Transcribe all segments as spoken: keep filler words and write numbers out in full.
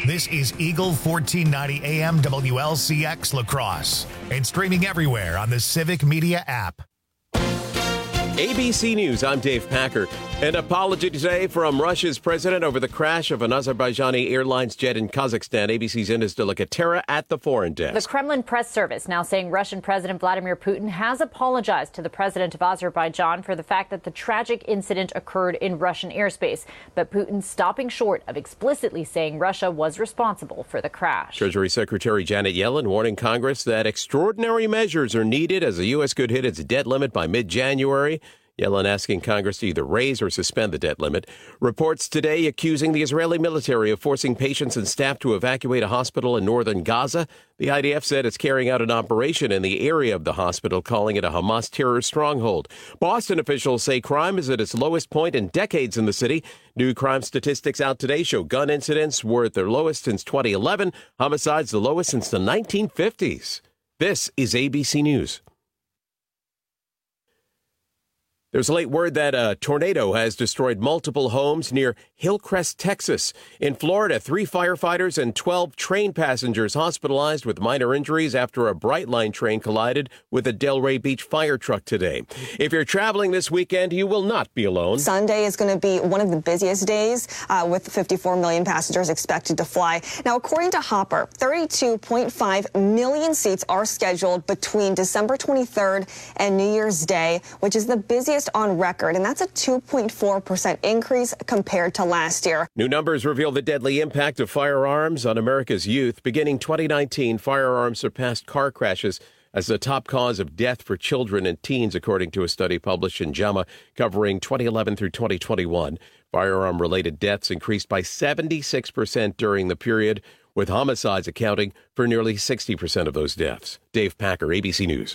This is Eagle fourteen ninety A M W L C X La Crosse and streaming everywhere on the Civic Media app. A B C News, I'm Dave Packer. An apology today from Russia's president over the crash of an Azerbaijani Airlines jet in Kazakhstan. A B C's Ines de la Catera at the foreign desk. The Kremlin press service now saying Russian President Vladimir Putin has apologized to the president of Azerbaijan for the fact that the tragic incident occurred in Russian airspace. But Putin stopping short of explicitly saying Russia was responsible for the crash. Treasury Secretary Janet Yellen warning Congress that extraordinary measures are needed as the U S could hit its debt limit by mid-January. Yellen asking Congress to either raise or suspend the debt limit. Reports today accusing the Israeli military of forcing patients and staff to evacuate a hospital in northern Gaza. The I D F said it's carrying out an operation in the area of the hospital, calling it a Hamas terror stronghold. Boston officials say crime is at its lowest point in decades in the city. New crime statistics out today show gun incidents were at their lowest since twenty eleven, homicides the lowest since the nineteen fifties. This is A B C News. There's late word that a tornado has destroyed multiple homes near Hillcrest, Texas. In Florida, three firefighters and twelve train passengers hospitalized with minor injuries after a Brightline train collided with a Delray Beach fire truck today. If you're traveling this weekend, you will not be alone. Sunday is going to be one of the busiest days uh, with fifty-four million passengers expected to fly. Now, according to Hopper, thirty-two point five million seats are scheduled between December twenty-third and New Year's Day, which is the busiest on record, and that's a two point four percent increase compared to last year. New numbers reveal the deadly impact of firearms on America's youth. Beginning twenty nineteen, firearms surpassed car crashes as the top cause of death for children and teens, according to a study published in JAMA covering twenty eleven through twenty twenty-one. Firearm-related deaths increased by seventy-six percent during the period, with homicides accounting for nearly sixty percent of those deaths. Dave Packer, A B C News.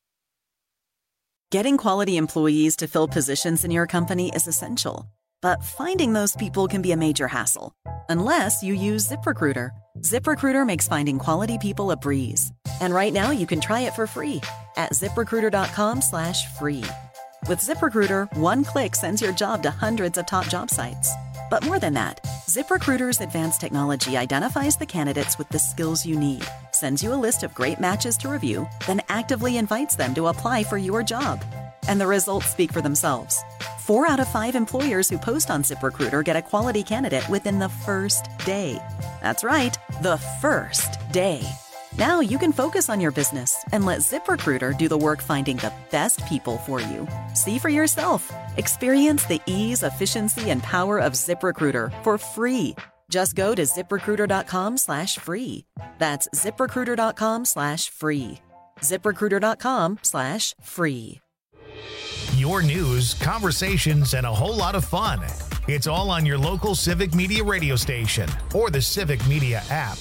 Getting quality employees to fill positions in your company is essential, but finding those people can be a major hassle, unless you use ZipRecruiter. ZipRecruiter makes finding quality people a breeze. And right now you can try it for free at ziprecruiter.com slash free. With ZipRecruiter, one click sends your job to hundreds of top job sites. But more than that, ZipRecruiter's advanced technology identifies the candidates with the skills you need, sends you a list of great matches to review, then actively invites them to apply for your job. And the results speak for themselves. Four out of five employers who post on ZipRecruiter get a quality candidate within the first day. That's right, the first day. Now you can focus on your business and let ZipRecruiter do the work finding the best people for you. See for yourself. Experience the ease, efficiency, and power of ZipRecruiter for free. Just go to ZipRecruiter.com slash free. That's ZipRecruiter.com slash free. ZipRecruiter.com slash free. Your news, conversations, and a whole lot of fun. It's all on your local Civic Media radio station or the Civic Media app.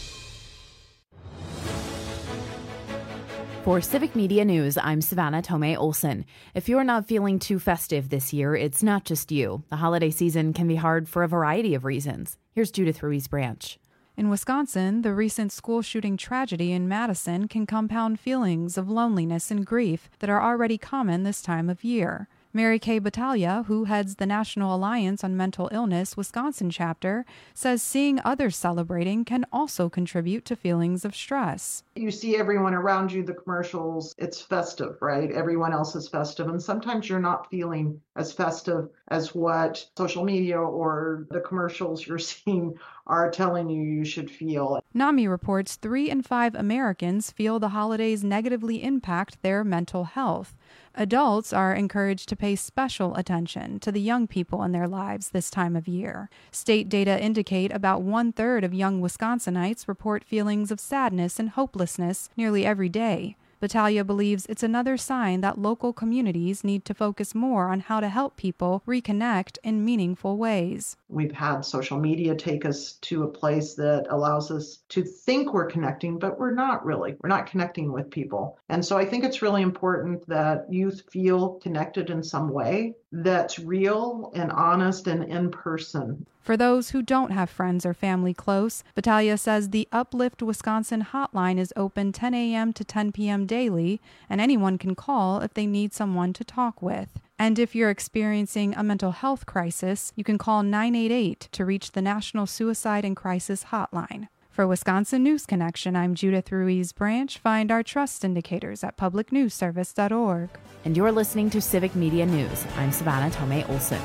For Civic Media News, I'm Savannah Tomei Olson. If you're not feeling too festive this year, it's not just you. The holiday season can be hard for a variety of reasons. Here's Judith Ruiz Branch. In Wisconsin, the recent school shooting tragedy in Madison can compound feelings of loneliness and grief that are already common this time of year. Mary Kay Battaglia, who heads the National Alliance on Mental Illness Wisconsin chapter, says seeing others celebrating can also contribute to feelings of stress. You see everyone around you, the commercials, it's festive, right? Everyone else is festive. And sometimes you're not feeling as festive as what social media or the commercials you're seeing are telling you you should feel. NAMI reports three in five Americans feel the holidays negatively impact their mental health. Adults are encouraged to pay special attention to the young people in their lives this time of year. State data indicate about one-third of young Wisconsinites report feelings of sadness and hopelessness nearly every day. Battaglia believes it's another sign that local communities need to focus more on how to help people reconnect in meaningful ways. We've had social media take us to a place that allows us to think we're connecting, but we're not really. We're not connecting with people. And so I think it's really important that youth feel connected in some way that's real and honest and in person. For those who don't have friends or family close, Battaglia says the Uplift Wisconsin hotline is open ten a.m. to ten p.m. daily, and anyone can call if they need someone to talk with. And if you're experiencing a mental health crisis, you can call nine eight eight to reach the National Suicide and Crisis Hotline. For Wisconsin News Connection, I'm Judith Ruiz Branch. Find our trust indicators at public news service dot org. And you're listening to Civic Media News. I'm Savannah Tomei Olson.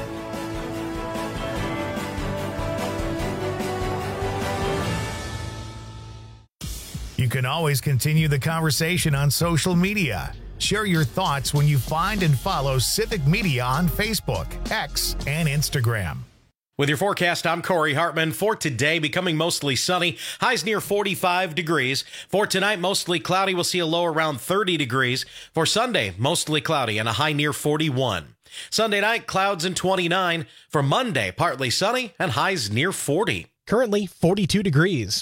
You can always continue the conversation on social media. Share your thoughts when you find and follow Civic Media on Facebook, X, and Instagram. With your forecast, I'm Corey Hartman. For today, becoming mostly sunny, highs near forty-five degrees. For tonight, mostly cloudy. We'll see a low around thirty degrees. For Sunday, mostly cloudy and a high near forty-one. Sunday night, clouds and twenty-nine. For Monday, partly sunny and highs near forty. Currently forty-two degrees.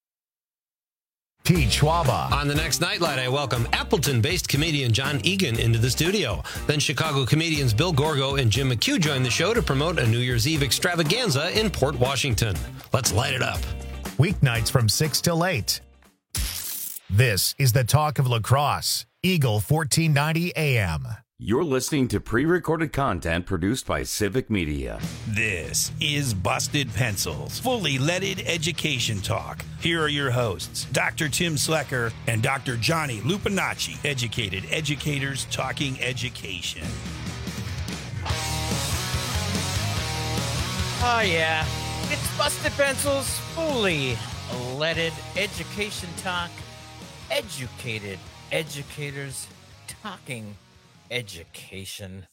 Pete Schwaba. On the next Nightlight, I welcome Appleton-based comedian John Egan into the studio. Then Chicago comedians Bill Gorgo and Jim McHugh join the show to promote a New Year's Eve extravaganza in Port Washington. Let's light it up. Weeknights from six till eight. This is the Talk of Lacrosse, Eagle fourteen ninety A M. You're listening to pre-recorded content produced by Civic Media. This is Busted Pencils, fully leaded education talk. Here are your hosts, Doctor Tim Slecker and Doctor Johnny Lupinacci, educated educators talking education. Oh, yeah. It's Busted Pencils, fully leaded education talk. Educated educators talking education.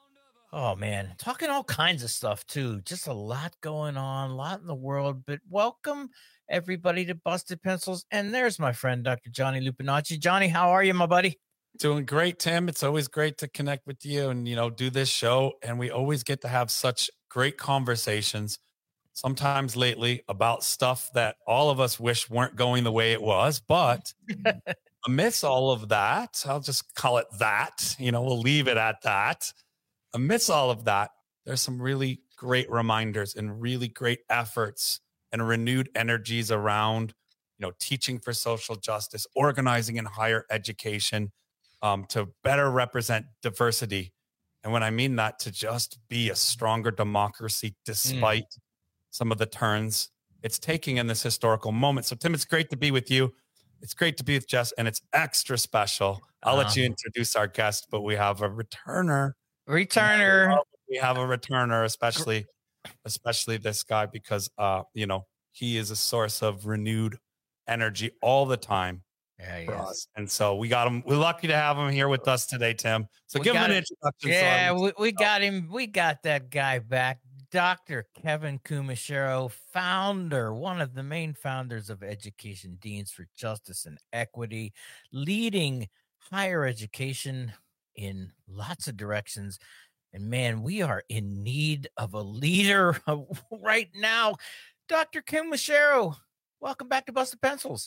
Oh, man. Talking all kinds of stuff, too. Just a lot going on, a lot in the world. But welcome, everybody, to Busted Pencils. And there's my friend, Doctor Johnny Lupinacci. Johnny, how are you, my buddy? Doing great, Tim. It's always great to connect with you and, you know, do this show. And we always get to have such great conversations, sometimes lately, about stuff that all of us wish weren't going the way it was. But amidst all of that, I'll just call it that, you know, we'll leave it at that. Amidst all of that, there's some really great reminders and really great efforts and renewed energies around, you know, teaching for social justice, organizing in higher education, um, to better represent diversity. And when I mean that, to just be a stronger democracy despite mm. some of the turns it's taking in this historical moment. So, Tim, it's great to be with you. It's great to be with Jess, and it's extra special. I'll uh-huh. let you introduce our guest, but we have a returner. Returner. We have a returner, especially, especially this guy, because uh, you know, he is a source of renewed energy all the time yeah, for is. us. And so we got him. We're lucky to have him here with us today, Tim. So we give him an it. introduction. Yeah, so we, we got him. We got that guy back. Doctor Kevin Kumashiro, founder, one of the main founders of Education Deans for Justice and Equity, leading higher education in lots of directions. And man, we are in need of a leader right now. Doctor Kumashiro, welcome back to Busted Pencils.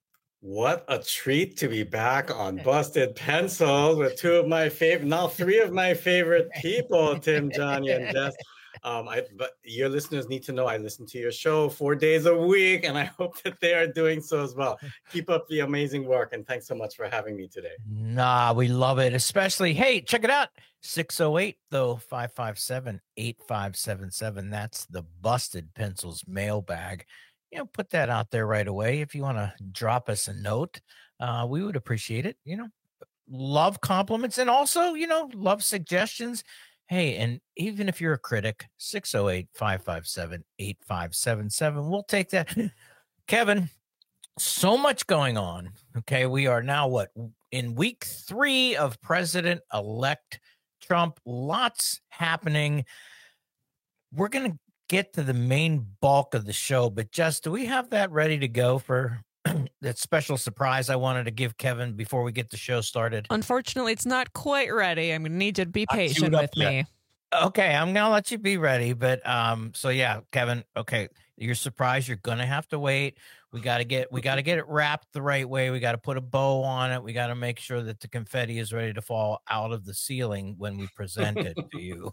What a treat to be back on Busted Pencils with two of my favorite, now three of my favorite people, Tim, Johnny, and Jess. Um, I, but your listeners need to know I listen to your show four days a week, and I hope that they are doing so as well. Keep up the amazing work, and thanks so much for having me today. Nah, we love it, especially, hey, check it out, six oh eight, though, five five seven, eight five seven seven. That's the Busted Pencils mailbag. You know, put that out there right away. If you want to drop us a note, uh, we would appreciate it. You know, love compliments, and also, you know, love suggestions. Hey, and even if you're a critic, six oh eight, five five seven, eight five seven seven. We'll take that. Kevin, so much going on. Okay, we are now, what, in week three of President-elect Trump. Lots happening. We're going to get to the main bulk of the show, but just, do we have that ready to go for that special surprise I wanted to give Kevin before we get the show started? Unfortunately, it's not quite ready. I'm going to need you to be patient with me. Okay, I'm going to let you be ready. But um, so yeah, Kevin, okay, you're surprised. You're going to have to wait. We got to get, we got to get it wrapped the right way. We got to put a bow on it. We got to make sure that the confetti is ready to fall out of the ceiling when we present it to you.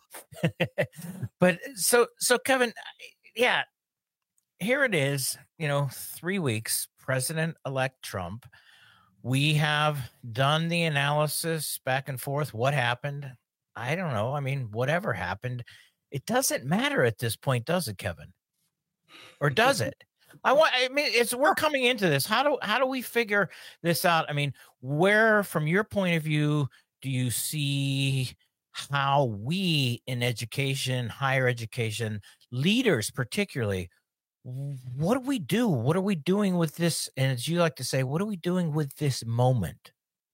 But so, so Kevin, yeah, here it is, you know, three weeks, President-elect Trump. We have done the analysis back and forth. What happened? I don't know. I mean, whatever happened, it doesn't matter at this point, does it, Kevin? Or does it? I want. I mean, it's we're coming into this. How do how do we figure this out? I mean, where, from your point of view, do you see how we in education, higher education, leaders particularly, what do we do? What are we doing with this? And as you like to say, what are we doing with this moment?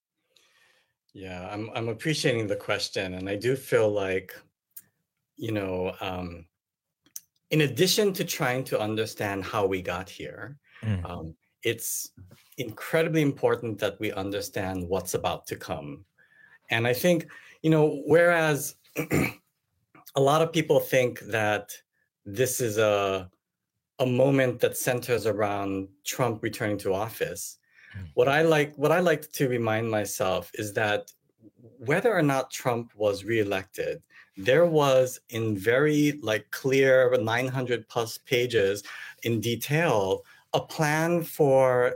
Yeah, I'm I'm appreciating the question, and I do feel like, you know, um, in addition to trying to understand how we got here, mm. um, it's incredibly important that we understand what's about to come. And I think, you know, whereas a lot of people think that this is a a moment that centers around Trump returning to office, What I like, what I like to remind myself is that whether or not Trump was reelected, there was in very like clear nine hundred plus pages in detail a plan for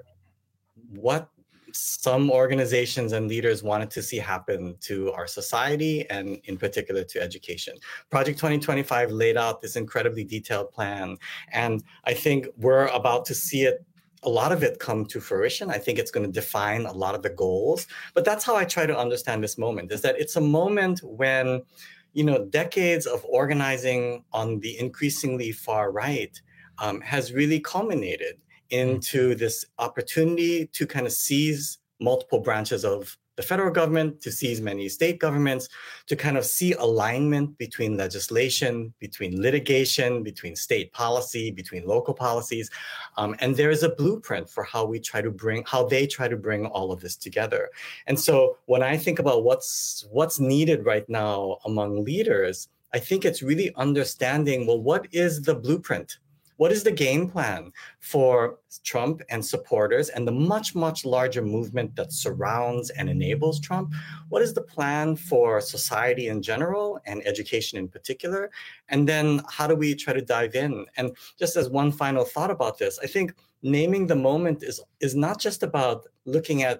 what some organizations and leaders wanted to see happen to our society and in particular to education. Project twenty twenty-five laid out this incredibly detailed plan, and I think we're about to see it, a lot of it come to fruition. I think it's going to define a lot of the goals, but that's how I try to understand this moment, is that it's a moment when, you know, decades of organizing on the increasingly far right um, has really culminated into this opportunity to kind of seize multiple branches of the federal government, to seize many state governments, to kind of see alignment between legislation, between litigation, between state policy, between local policies. Um, and there is a blueprint for how we try to bring, how they try to bring all of this together. And so when I think about what's what's needed right now among leaders, I think it's really understanding, well, what is the blueprint? What is the game plan for Trump and supporters and the much, much larger movement that surrounds and enables Trump? What is the plan for society in general and education in particular? And then how do we try to dive in? And just as one final thought about this, I think naming the moment is, is not just about looking at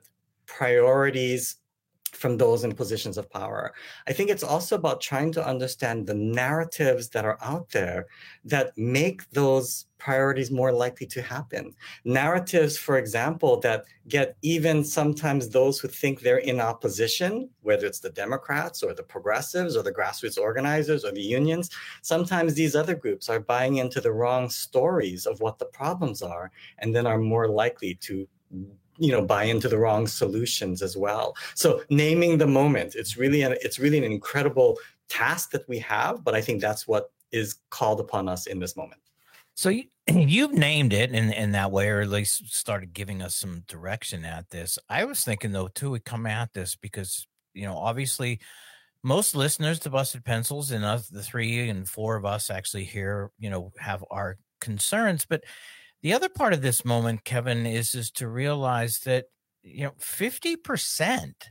priorities from those in positions of power. I think it's also about trying to understand the narratives that are out there that make those priorities more likely to happen. Narratives, for example, that get even sometimes those who think they're in opposition, whether it's the Democrats or the progressives or the grassroots organizers or the unions, sometimes these other groups are buying into the wrong stories of what the problems are and then are more likely to you know, buy into the wrong solutions as well. So naming the moment, it's really an, it's really an incredible task that we have, but I think that's what is called upon us in this moment. So you, you've named it in, in that way, or at least started giving us some direction at this. I was thinking, though, too, we come at this because, you know, obviously most listeners to Busted Pencils and us, the three and four of us actually here, you know, have our concerns, but the other part of this moment, Kevin, is, is to realize that, you know, fifty percent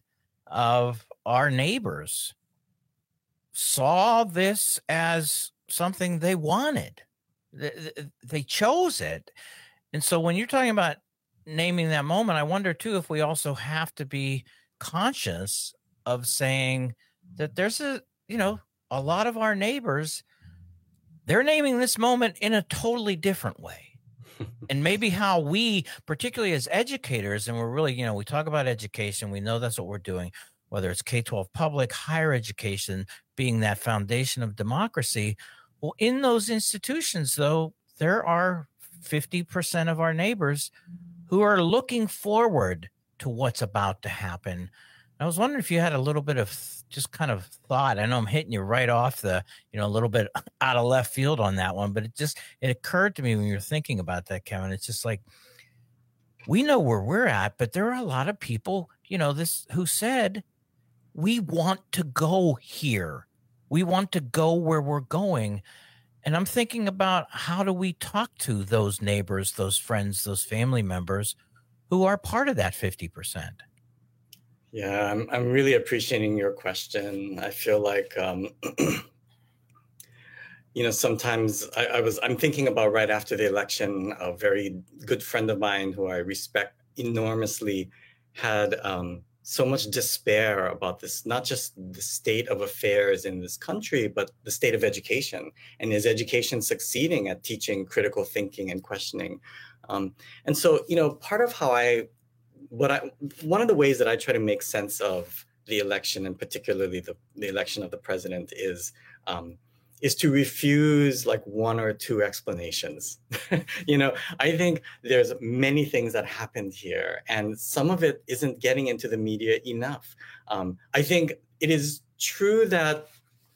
of our neighbors saw this as something they wanted. They, they chose it. And so when you're talking about naming that moment, I wonder, too, if we also have to be conscious of saying that there's a, you know, a lot of our neighbors, they're naming this moment in a totally different way. And maybe how we, particularly as educators, and we're really, you know, we talk about education, we know that's what we're doing, whether it's K twelve public, higher education being that foundation of democracy. Well, in those institutions, though, there are fifty percent of our neighbors who are looking forward to what's about to happen. I was wondering if you had a little bit of just kind of thought. I know I'm hitting you right off the, you know, a little bit out of left field on that one, but it just, it occurred to me when you're thinking about that, Kevin. It's just like, we know where we're at, but there are a lot of people, you know, this who said, we want to go here. We want to go where we're going. And I'm thinking about, how do we talk to those neighbors, those friends, those family members who are part of that fifty percent? Yeah, I'm I'm really appreciating your question. I feel like, um, you know, sometimes I, I was, I'm thinking about right after the election, a very good friend of mine who I respect enormously had um, so much despair about this, not just the state of affairs in this country, but the state of education. And is education succeeding at teaching critical thinking and questioning? Um, and so, you know, part of how I, what I, one of the ways that I try to make sense of the election, and particularly the, the election of the president, is um, is to refuse like one or two explanations. You know, I think there's many things that happened here, and some of it isn't getting into the media enough. Um, I think it is true that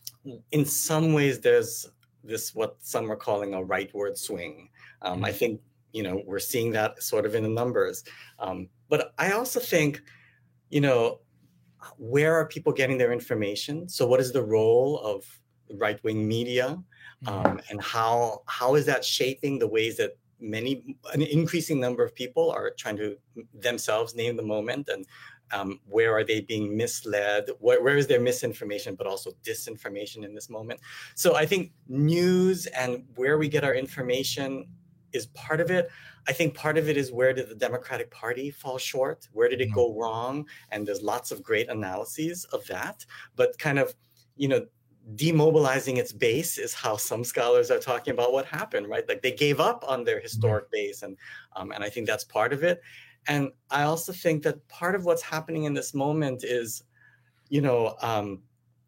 in some ways there's this, what some are calling a rightward swing. Um, mm-hmm. I think, you know, we're seeing that sort of in the numbers. Um, but I also think, you know, where are people getting their information? So what is the role of right-wing media, um, and how how is that shaping the ways that many, an increasing number of people are trying to themselves name the moment, and um, where are they being misled? Where, where is there misinformation, but also disinformation in this moment? So I think news and where we get our information is part of it. I think part of it is, where did the Democratic Party fall short? Where did it go wrong? And there's lots of great analyses of that, but kind of, you know, demobilizing its base is how some scholars are talking about what happened, right? Like they gave up on their historic base, and um, and I think that's part of it. And I also think that part of what's happening in this moment is, you know, um,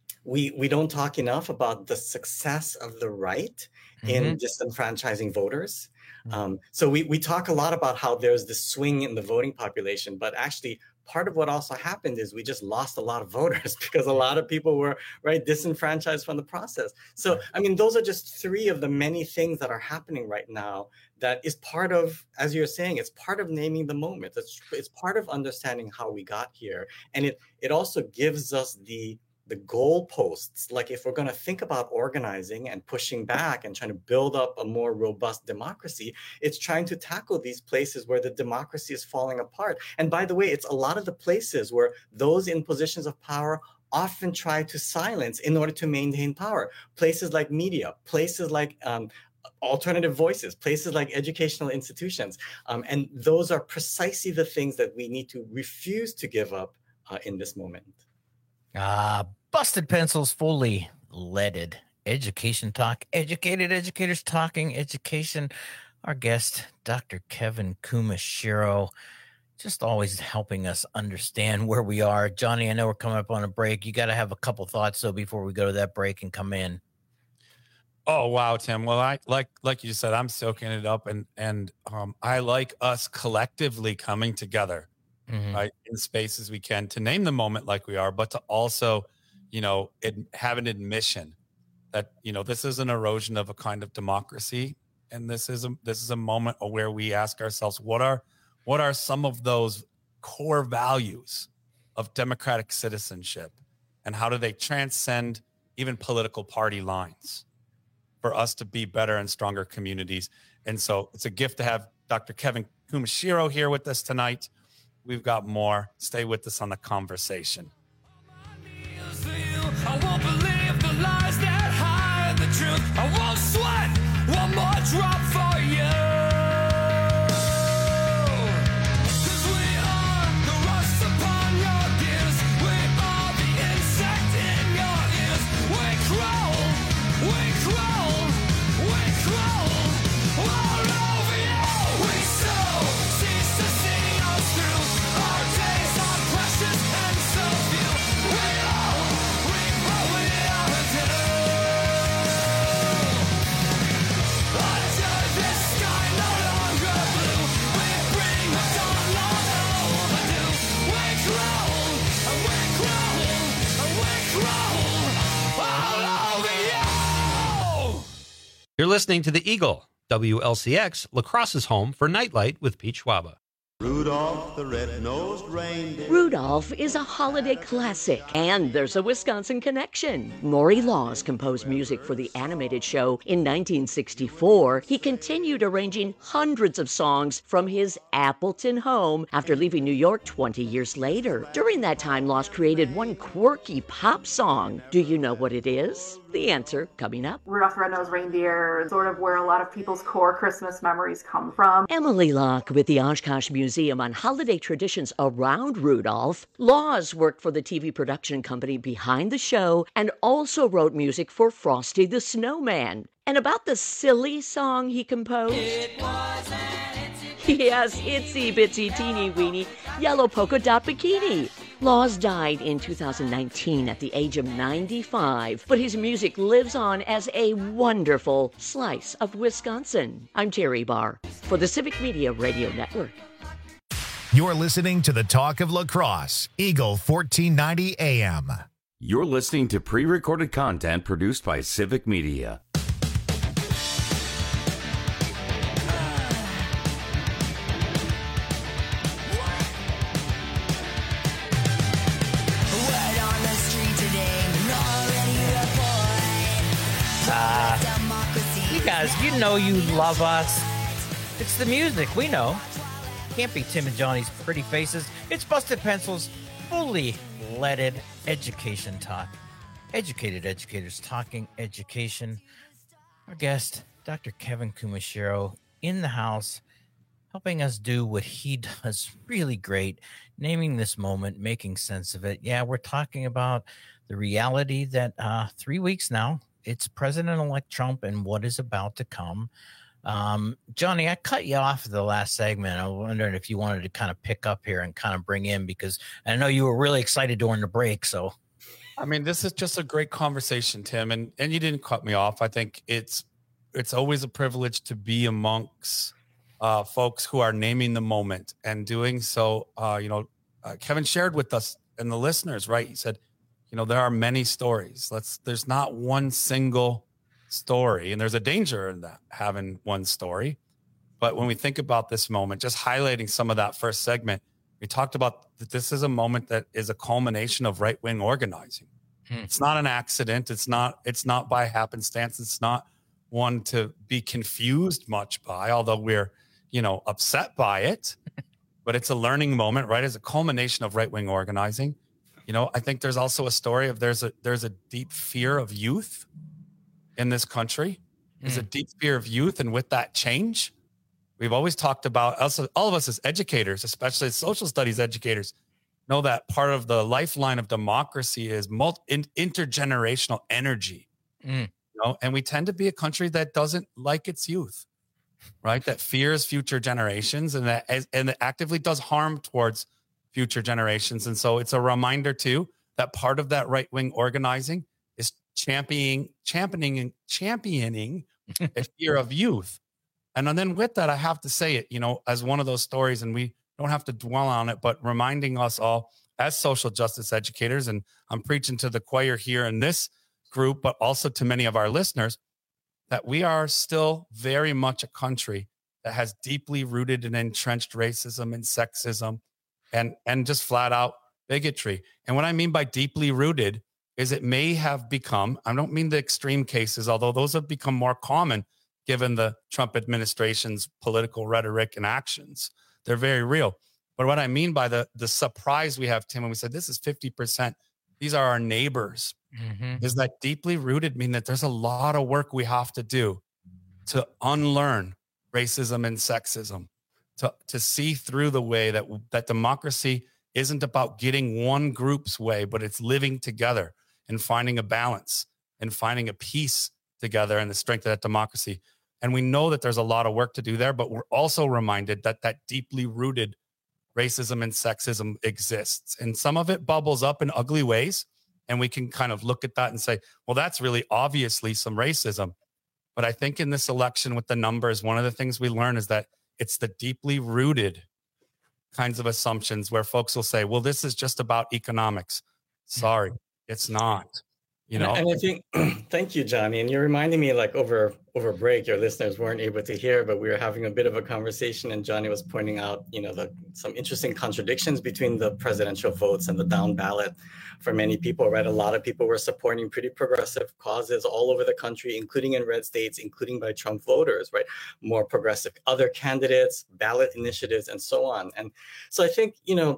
we we don't talk enough about the success of the right mm-hmm. in disenfranchising voters. Mm-hmm. Um, so we we talk a lot about how there's this swing in the voting population, but actually, part of what also happened is we just lost a lot of voters because a lot of people were, right, disenfranchised from the process. So, I mean, those are just three of the many things that are happening right now that is part of, as you're saying, it's part of naming the moment. It's, it's part of understanding how we got here. And it, it also gives us the the goalposts. Like if we're going to think about organizing and pushing back and trying to build up a more robust democracy, it's trying to tackle these places where the democracy is falling apart. And by the way, it's a lot of the places where those in positions of power often try to silence in order to maintain power. Places like media, places like um, alternative voices, places like educational institutions. Um, and those are precisely the things that we need to refuse to give up uh, in this moment. Ah, uh, Busted Pencils, fully leaded. Education talk, educated educators talking education. Our guest, Doctor Kevin Kumashiro, just always helping us understand where we are. Johnny, I know we're coming up on a break. You got to have a couple thoughts, though, before we go to that break and come in. Oh, wow, Tim. Well, I like like you said, I'm soaking it up, and and um, I like us collectively coming together, mm-hmm. right, in spaces we can to name the moment like we are, but to also, you know, it, have an admission that, you know, this is an erosion of a kind of democracy. And this is a, this is a moment where we ask ourselves, what are, what are some of those core values of democratic citizenship, and how do they transcend even political party lines for us to be better and stronger communities? And so it's a gift to have Doctor Kevin Kumashiro here with us tonight. We've got more. Stay with us on the conversation. I won't believe the lies that hide the truth. I won't sweat one more drop for you. 'Cause we are the rust upon your gears. We are the insect in your ears. We crawl, we crawl, we crawl all over you. We so cease to see us through. Our days are precious and so few. We all You're listening to The Eagle, W L C X, La Crosse's home for Nightlight with Pete Schwaba. Rudolph the red-nosed reindeer. Rudolph is a holiday classic, and there's a Wisconsin connection. Maury Laws composed music for the animated show in nineteen sixty-four. He continued arranging hundreds of songs from his Appleton home after leaving New York twenty years later. During that time, Laws created one quirky pop song. Do you know what it is? The answer coming up. Rudolph the Red-Nosed Reindeer is sort of where a lot of people's core Christmas memories come from. Emily Locke with the Oshkosh Museum on holiday traditions around Rudolph. Laws worked for the T V production company behind the show and also wrote music for Frosty the Snowman. And about the silly song he composed. It was an itsy yes, itsy bitsy teeny weeny yellow polka dot bikini. Laws died in two thousand nineteen at the age of ninety-five, but his music lives on as a wonderful slice of Wisconsin. I'm Terry Barr for the Civic Media Radio Network. You're listening to the Talk of La Crosse, Eagle fourteen ninety A M. You're listening to pre-recorded content produced by Civic Media. You guys, you know you love us. It's the music, we know. Can't be Tim and Johnny's pretty faces. It's Busted Pencil's fully leaded education talk. Educated educators talking education. Our guest, Doctor Kevin Kumashiro, in the house, helping us do what he does really great, naming this moment, making sense of it. Yeah, we're talking about the reality that uh, three weeks now, it's President-elect Trump and what is about to come. Um, Johnny, I cut you off the last segment. I was wondering if you wanted to kind of pick up here and kind of bring in, because I know you were really excited during the break. So, I mean, this is just a great conversation, Tim, and and you didn't cut me off. I think it's it's always a privilege to be amongst uh, folks who are naming the moment and doing so. Uh, you know, uh, Kevin shared with us and the listeners, right? He said, you know, there are many stories. Let's, there's not one single story, and there's a danger in that, having one story. But when we think about this moment, just highlighting some of that first segment, we talked about that this is a moment that is a culmination of right-wing organizing. Hmm. It's not an accident. It's not, it's not by happenstance. It's not one to be confused much by, although we're, you know, upset by it. But it's a learning moment, right? It's a culmination of right-wing organizing. You know, I think there's also a story of there's a there's a deep fear of youth in this country. There's mm. a deep fear of youth. And with that change, we've always talked about, also, all of us as educators, especially as social studies educators, know that part of the lifeline of democracy is multi, in, intergenerational energy. Mm. You know, and we tend to be a country that doesn't like its youth, right? That fears future generations and that and that actively does harm towards future generations. And so it's a reminder too that part of that right-wing organizing is championing, championing, and championing a fear of youth. And then with that, I have to say it, you know, as one of those stories, and we don't have to dwell on it, but reminding us all as social justice educators, and I'm preaching to the choir here in this group, but also to many of our listeners, that we are still very much a country that has deeply rooted and entrenched racism and sexism and and just flat out bigotry. And what I mean by deeply rooted is it may have become, I don't mean the extreme cases, although those have become more common given the Trump administration's political rhetoric and actions. They're very real. But what I mean by the, the surprise we have, Tim, when we said this is fifty percent, these are our neighbors, mm-hmm. is that deeply rooted mean that there's a lot of work we have to do to unlearn racism and sexism. To, to see through the way that that democracy isn't about getting one group's way, but it's living together and finding a balance and finding a peace together and the strength of that democracy. And we know that there's a lot of work to do there, but we're also reminded that that deeply rooted racism and sexism exists. And some of it bubbles up in ugly ways. And we can kind of look at that and say, well, that's really obviously some racism. But I think in this election with the numbers, one of the things we learn is that it's the deeply rooted kinds of assumptions where folks will say, well, this is just about economics. Sorry, it's not. You know, and I think, thank you, Johnny. And you're reminding me, like over over break, your listeners weren't able to hear, but we were having a bit of a conversation, and Johnny was pointing out, you know, the some interesting contradictions between the presidential votes and the down ballot for many people. Right, a lot of people were supporting pretty progressive causes all over the country, including in red states, including by Trump voters. Right, more progressive other candidates, ballot initiatives, and so on. And so I think, you know.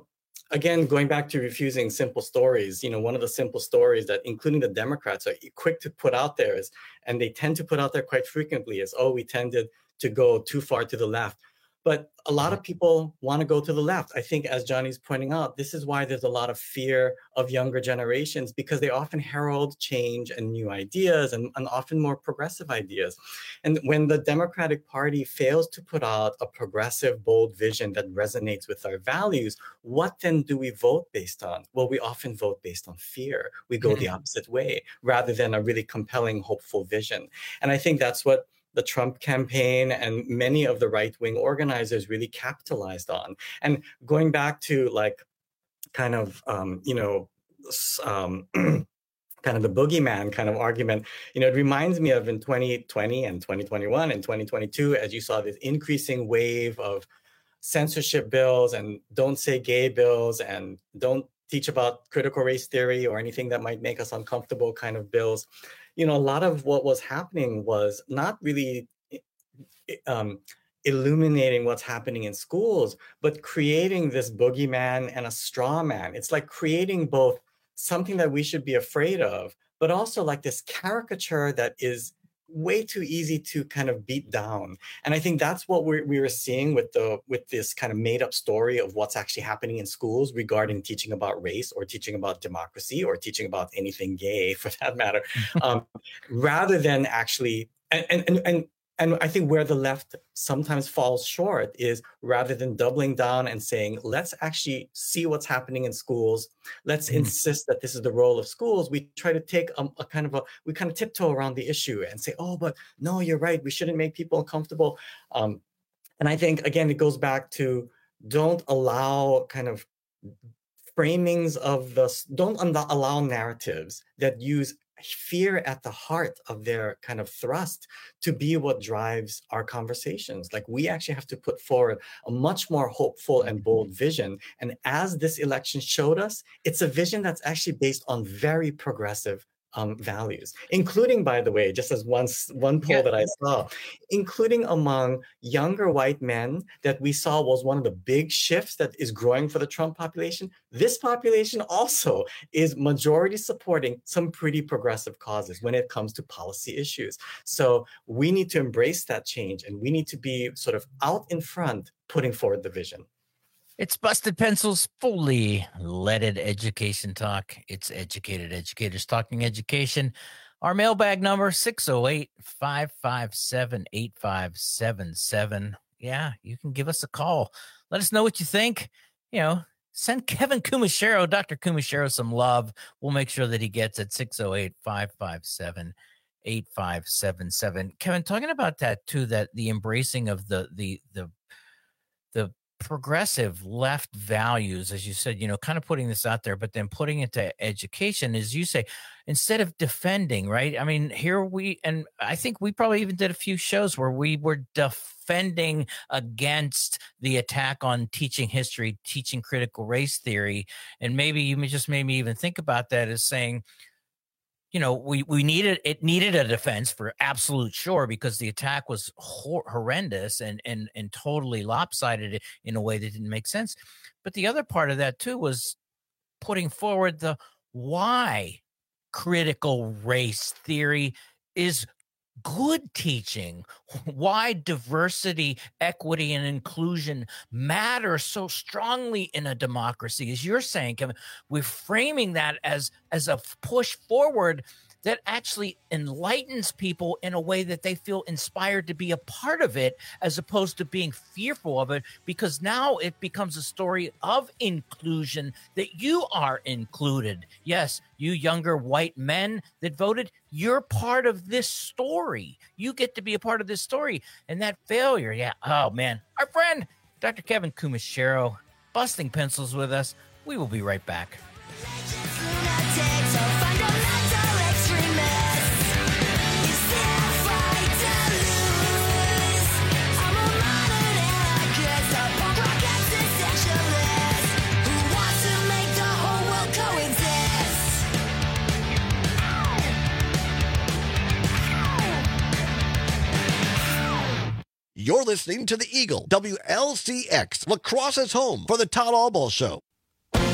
again, going back to refusing simple stories, you know, one of the simple stories that including the Democrats are quick to put out there is, and they tend to put out there quite frequently, is, oh, we tended to go too far to the left. But a lot of people want to go to the left. I think, as Johnny's pointing out, this is why there's a lot of fear of younger generations, because they often herald change and new ideas and, and often more progressive ideas. And when the Democratic Party fails to put out a progressive, bold vision that resonates with our values, what then do we vote based on? Well, we often vote based on fear. We go the opposite way rather than a really compelling, hopeful vision. And I think that's what the Trump campaign and many of the right-wing organizers really capitalized on. And going back to like kind of, um, you know, um, kind of the boogeyman kind of argument, you know, it reminds me of in twenty twenty and twenty twenty-one and twenty twenty-two, as you saw this increasing wave of censorship bills and don't say gay bills and don't teach about critical race theory or anything that might make us uncomfortable kind of bills. You know, a lot of what was happening was not really um, illuminating what's happening in schools, but creating this boogeyman and a straw man. It's like creating both something that we should be afraid of, but also like this caricature that is way too easy to kind of beat down. And I think that's what we're, we were seeing with the with this kind of made up story of what's actually happening in schools regarding teaching about race or teaching about democracy or teaching about anything gay for that matter, um, rather than actually, and, and, and, and I think where the left sometimes falls short is rather than doubling down and saying, let's actually see what's happening in schools. Let's mm. insist that this is the role of schools. We try to take a, a kind of a, we kind of tiptoe around the issue and say, oh, but no, you're right. We shouldn't make people uncomfortable. Um, and I think, again, it goes back to don't allow kind of framings of the, don't allow narratives that use fear at the heart of their kind of thrust to be what drives our conversations. Like we actually have to put forward a much more hopeful and bold vision. And as this election showed us, it's a vision that's actually based on very progressive Um, values, including, by the way, just as one, one poll yeah. that I saw, including among younger white men that we saw was one of the big shifts that is growing for the Trump population. This population also is majority supporting some pretty progressive causes when it comes to policy issues. So we need to embrace that change and we need to be sort of out in front, putting forward the vision. It's Busted Pencils, fully leaded education talk. It's educated educators talking education. Our mailbag number, six oh eight, five five seven, eight five seven seven. Yeah, you can give us a call. Let us know what you think. You know, send Kevin Kumashiro, Doctor Kumashiro, some love. We'll make sure that he gets it. six oh eight, five five seven, eight five seven seven. Kevin, talking about that too, that the embracing of the the the the progressive left values, as you said, you know, kind of putting this out there, but then putting it to education, as you say, instead of defending, right? I mean, here we, and I think we probably even did a few shows where we were defending against the attack on teaching history, teaching critical race theory. And maybe you just made me even think about that as saying, you know, we, we needed, it needed a defense for absolute sure, because the attack was hor- horrendous and, and, and totally lopsided in a way that didn't make sense. But the other part of that too was putting forward the why critical race theory is good teaching, why diversity, equity, and inclusion matter so strongly in a democracy. As you're saying, Kevin, we're framing that as, as a push forward that actually enlightens people in a way that they feel inspired to be a part of it, as opposed to being fearful of it, because now it becomes a story of inclusion, that you are included. Yes, you younger white men that voted, you're part of this story. You get to be a part of this story. And that failure, yeah, oh man. Our friend, Doctor Kevin Kumashiro, Busting Pencils with us. We will be right back. You're listening to the Eagle, W L C X, La Crosse's home for the Todd Albaugh Show.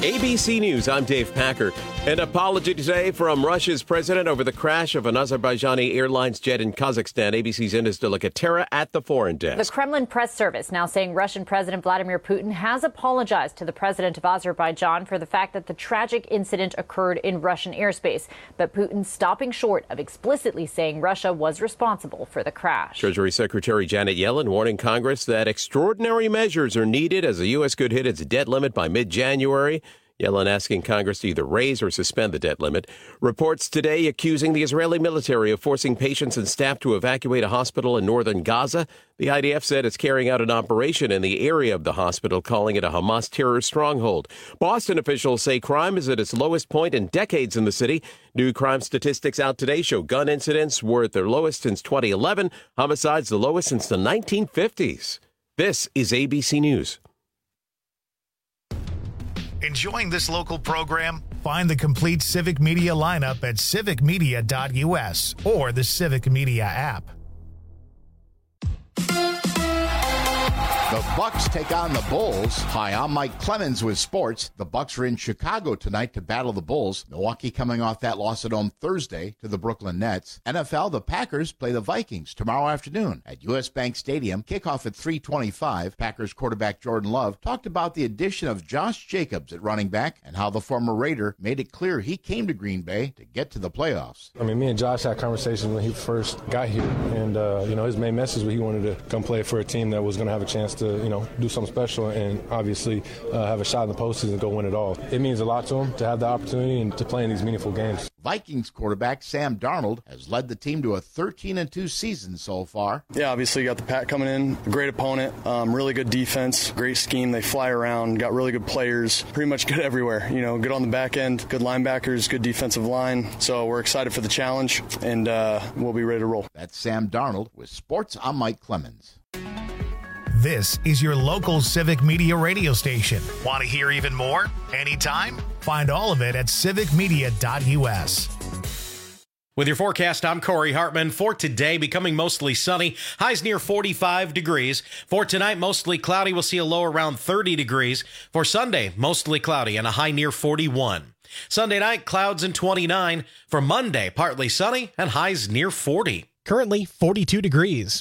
A B C News, I'm Dave Packer. An apology today from Russia's president over the crash of an Azerbaijani Airlines jet in Kazakhstan. A B C's Ines de la Catera at the foreign desk. The Kremlin press service now saying Russian President Vladimir Putin has apologized to the president of Azerbaijan for the fact that the tragic incident occurred in Russian airspace, but Putin stopping short of explicitly saying Russia was responsible for the crash. Treasury Secretary Janet Yellen warning Congress that extraordinary measures are needed as the U S could hit its debt limit by mid-January. Yellen asking Congress to either raise or suspend the debt limit. Reports today accusing the Israeli military of forcing patients and staff to evacuate a hospital in northern Gaza. The I D F said it's carrying out an operation in the area of the hospital, calling it a Hamas terror stronghold. Boston officials say crime is at its lowest point in decades in the city. New crime statistics out today show gun incidents were at their lowest since twenty eleven, homicides the lowest since the nineteen fifties. This is A B C News. Enjoying this local program? Find the complete Civic Media lineup at civic media dot U S or the Civic Media app. The Bucks take on the Bulls. Hi, I'm Mike Clemens with sports. The Bucks are in Chicago tonight to battle the Bulls. Milwaukee coming off that loss at home Thursday to the Brooklyn Nets. N F L, the Packers play the Vikings tomorrow afternoon at U S. Bank Stadium. Kickoff at three twenty-five. Packers quarterback Jordan Love talked about the addition of Josh Jacobs at running back and how the former Raider made it clear he came to Green Bay to get to the playoffs. I mean, me and Josh had conversations when he first got here, and uh, you know, his main message was he wanted to come play for a team that was going to have a chance to, you know, do something special and obviously uh, have a shot in the postseason and go win it all. It means a lot to him to have the opportunity and to play in these meaningful games. Vikings quarterback Sam Darnold has led the team to a thirteen and two season so far. Yeah, obviously you got the Pack coming in, a great opponent, um, really good defense, great scheme. They fly around, got really good players, pretty much good everywhere. You know, good on the back end, good linebackers, good defensive line. So we're excited for the challenge, and uh, we'll be ready to roll. That's Sam Darnold with sports. I'm Mike Clemens. This is your local Civic Media radio station. Want to hear even more? Anytime? Find all of it at civic media dot U S. With your forecast, I'm Corey Hartman. For today, becoming mostly sunny. Highs near forty-five degrees. For tonight, mostly cloudy. We'll see a low around thirty degrees. For Sunday, mostly cloudy and a high near forty-one. Sunday night, clouds and twenty-nine. For Monday, partly sunny and highs near forty. Currently forty-two degrees.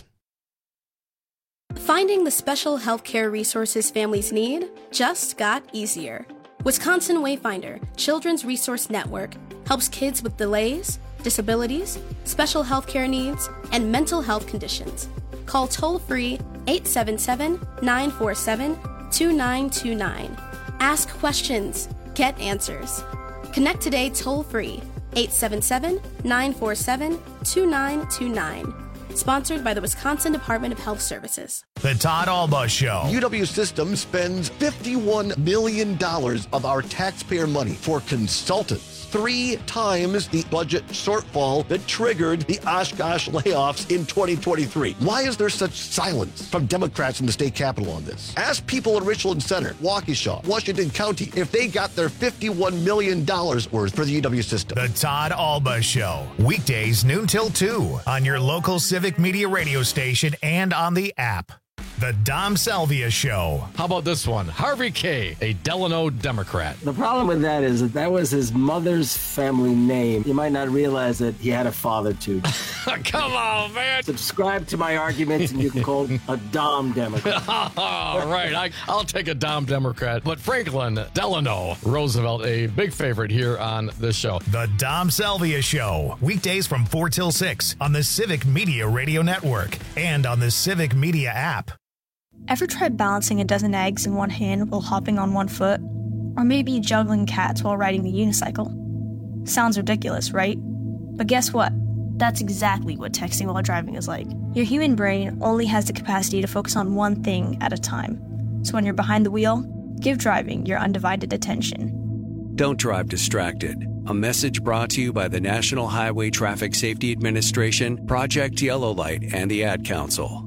Finding the special healthcare resources families need just got easier. Wisconsin Wayfinder Children's Resource Network helps kids with delays, disabilities, special healthcare needs, and mental health conditions. Call toll-free eight seven seven, nine four seven, two nine two nine. Ask questions. Get answers. Connect today toll-free eight seven seven, nine four seven, two nine two nine. Sponsored by the Wisconsin Department of Health Services. The Todd Alba Show. U W Systems spends fifty-one million dollars of our taxpayer money for consultants. Three times the budget shortfall that triggered the Oshkosh layoffs in twenty twenty-three. Why is there such silence from Democrats in the state capitol on this? Ask people in Richland Center, Waukesha, Washington County if they got their fifty-one million dollars worth for the U W system. The Todd Alba Show. Weekdays noon till two on your local Civic Media radio station and on the app. The Dom Salvia Show. How about this one? Harvey K., a Delano Democrat. The problem with that is that that was his mother's family name. You might not realize that he had a father, too. Come on, man. Subscribe to my arguments and you can call a Dom Democrat. All right, I, I'll take a Dom Democrat. But Franklin Delano Roosevelt, a big favorite here on this show. The Dom Salvia Show. Weekdays from four till six on the Civic Media Radio Network and on the Civic Media app. Ever tried balancing a dozen eggs in one hand while hopping on one foot? Or maybe juggling cats while riding the unicycle? Sounds ridiculous, right? But guess what? That's exactly what texting while driving is like. Your human brain only has the capacity to focus on one thing at a time. So when you're behind the wheel, give driving your undivided attention. Don't drive distracted. A message brought to you by the National Highway Traffic Safety Administration, Project Yellow Light, and the Ad Council.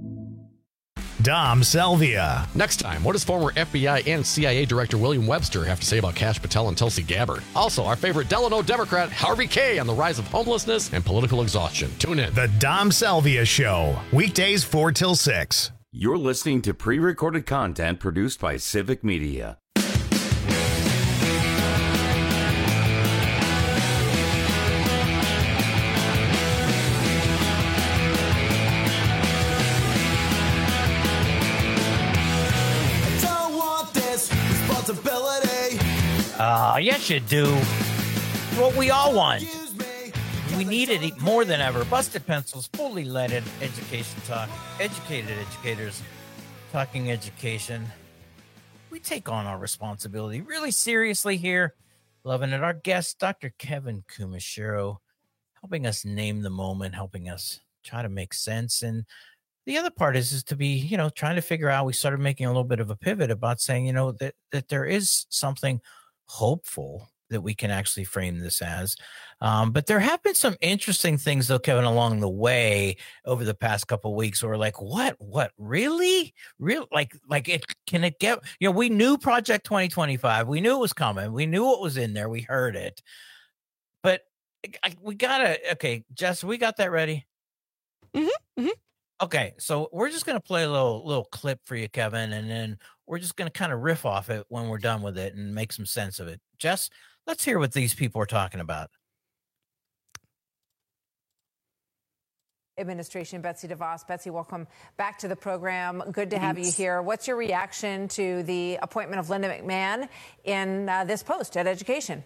Dom Salvia. Next time, what does former F B I and C I A Director William Webster have to say about Kash Patel and Tulsi Gabbard? Also, our favorite Delano Democrat, Harvey K., on the rise of homelessness and political exhaustion. Tune in. The Dom Salvia Show. Weekdays four till six. You're listening to pre-recorded content produced by Civic Media. Uh, yes, you do. What we all want. We need it more than ever. Busted Pencils, fully leaded education talk. Educated educators talking education. We take on our responsibility really seriously here. Loving it. Our guest, Doctor Kevin Kumashiro, helping us name the moment, helping us try to make sense. And the other part is, is to be, you know, trying to figure out, we started making a little bit of a pivot about saying, you know, that, that there is something hopeful that we can actually frame this as. Um, but there have been some interesting things, though, Kevin, along the way over the past couple of weeks where we're like, what, what, really? Real? Like, like it, can it get, you know, we knew Project twenty twenty-five. We knew it was coming. We knew what was in there. We heard it. But I, we got to, okay, Jess, we got that ready? Mm-hmm, mm-hmm. Okay, so we're just going to play a little little clip for you, Kevin, and then we're just going to kind of riff off it when we're done with it and make some sense of it. Jess, let's hear what these people are talking about. Administration, Betsy DeVos. Betsy, welcome back to the program. Good to have you here. What's your reaction to the appointment of Linda McMahon in uh, this post at Education?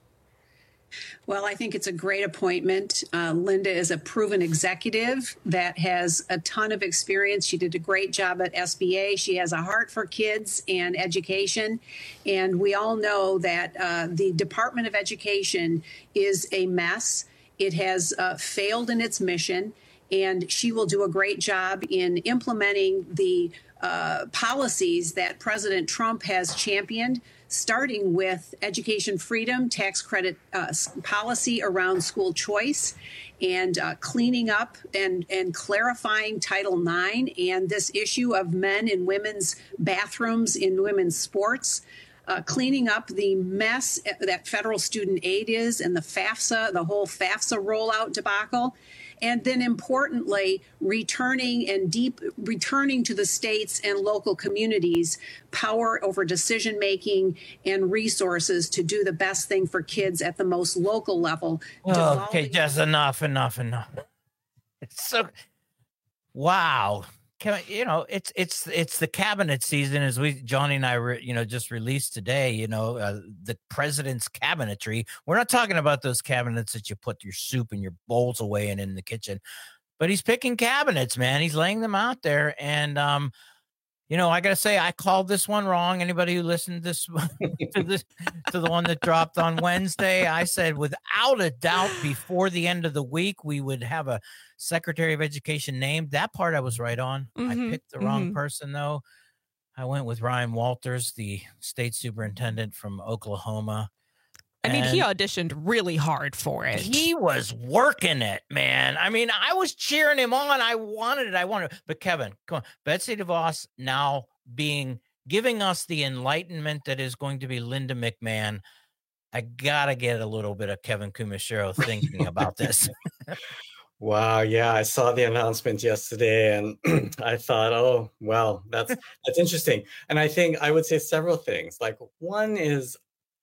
Well, I think it's a great appointment. Uh, Linda is a proven executive that has a ton of experience. She did a great job at S B A. She has a heart for kids and education. And we all know that uh, the Department of Education is a mess. It has uh, failed in its mission, and she will do a great job in implementing the uh, policies that President Trump has championed, starting with education freedom, tax credit uh, policy around school choice, and uh, cleaning up and, and clarifying Title nine and this issue of men and women's bathrooms in women's sports. Uh, cleaning up the mess that federal student aid is and the FAFSA, the whole FAFSA rollout debacle. And then importantly, returning and deep returning to the states and local communities power over decision making and resources to do the best thing for kids at the most local level. Oh, okay, just enough, enough, enough. It's so wow. Can, you know, it's it's it's the cabinet season, as we Johnny and I, re, you know, just released today. You know, uh, the president's cabinetry. We're not talking about those cabinets that you put your soup and your bowls away in in the kitchen, but he's picking cabinets, man. He's laying them out there, and um, you know, I gotta say, I called this one wrong. Anybody who listened this to this to the one that dropped on Wednesday, I said without a doubt before the end of the week we would have a Secretary of Education named. That part I was right on. Mm-hmm, I picked the mm-hmm. wrong person, though. I went with Ryan Walters, the state superintendent from Oklahoma. I mean, he auditioned really hard for it. He was working it, man. I mean, I was cheering him on. I wanted it. I wanted it. But Kevin, come on. Betsy DeVos now being giving us the enlightenment that is going to be Linda McMahon. I gotta get a little bit of Kevin Kumashiro thinking about this. Wow, yeah, I saw the announcement yesterday and I thought, oh, well, that's that's interesting. And I think I would say several things. Like one is,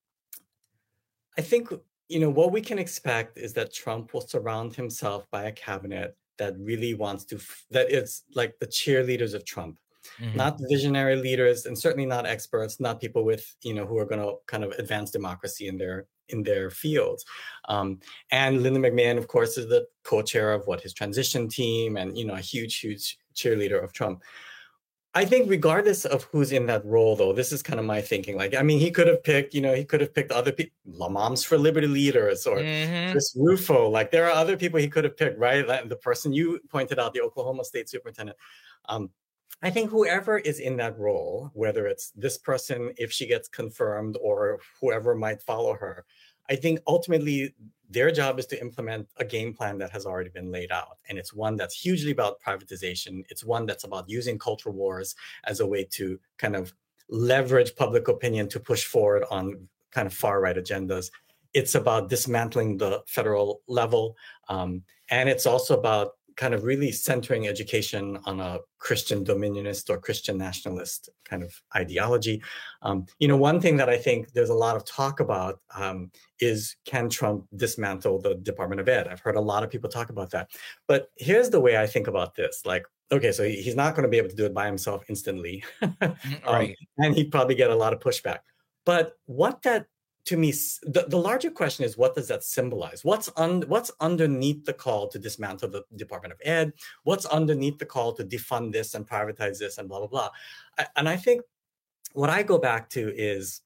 I think, you know, what we can expect is that Trump will surround himself by a cabinet that really wants to, that is like the cheerleaders of Trump. Mm-hmm. Not visionary leaders, and certainly not experts, not people with, you know, who are going to kind of advance democracy in their in their fields. Um, and Linda McMahon, of course, is the co-chair of what his transition team and, you know, a huge, huge cheerleader of Trump. I think regardless of who's in that role, though, this is kind of my thinking. Like, I mean, he could have picked, you know, he could have picked other people, La Moms for Liberty leaders or mm-hmm. Chris Rufo. Like, there are other people he could have picked, right? Like the person you pointed out, the Oklahoma State Superintendent. Um, I think whoever is in that role, whether it's this person, if she gets confirmed, or whoever might follow her, I think ultimately their job is to implement a game plan that has already been laid out. And it's one that's hugely about privatization. It's one that's about using culture wars as a way to kind of leverage public opinion to push forward on kind of far right agendas. It's about dismantling the federal level. Um, and it's also about kind of really centering education on a Christian dominionist or Christian nationalist kind of ideology. Um, you know, one thing that I think there's a lot of talk about um, is, can Trump dismantle the Department of Ed? I've heard a lot of people talk about that. But here's the way I think about this. Like, okay, so he's not going to be able to do it by himself instantly. um, right. And he'd probably get a lot of pushback. But what that to me, the, the larger question is, what does that symbolize? What's un, what's underneath the call to dismantle the Department of Ed? What's underneath the call to defund this and privatize this and blah, blah, blah? I, and I think what I go back to is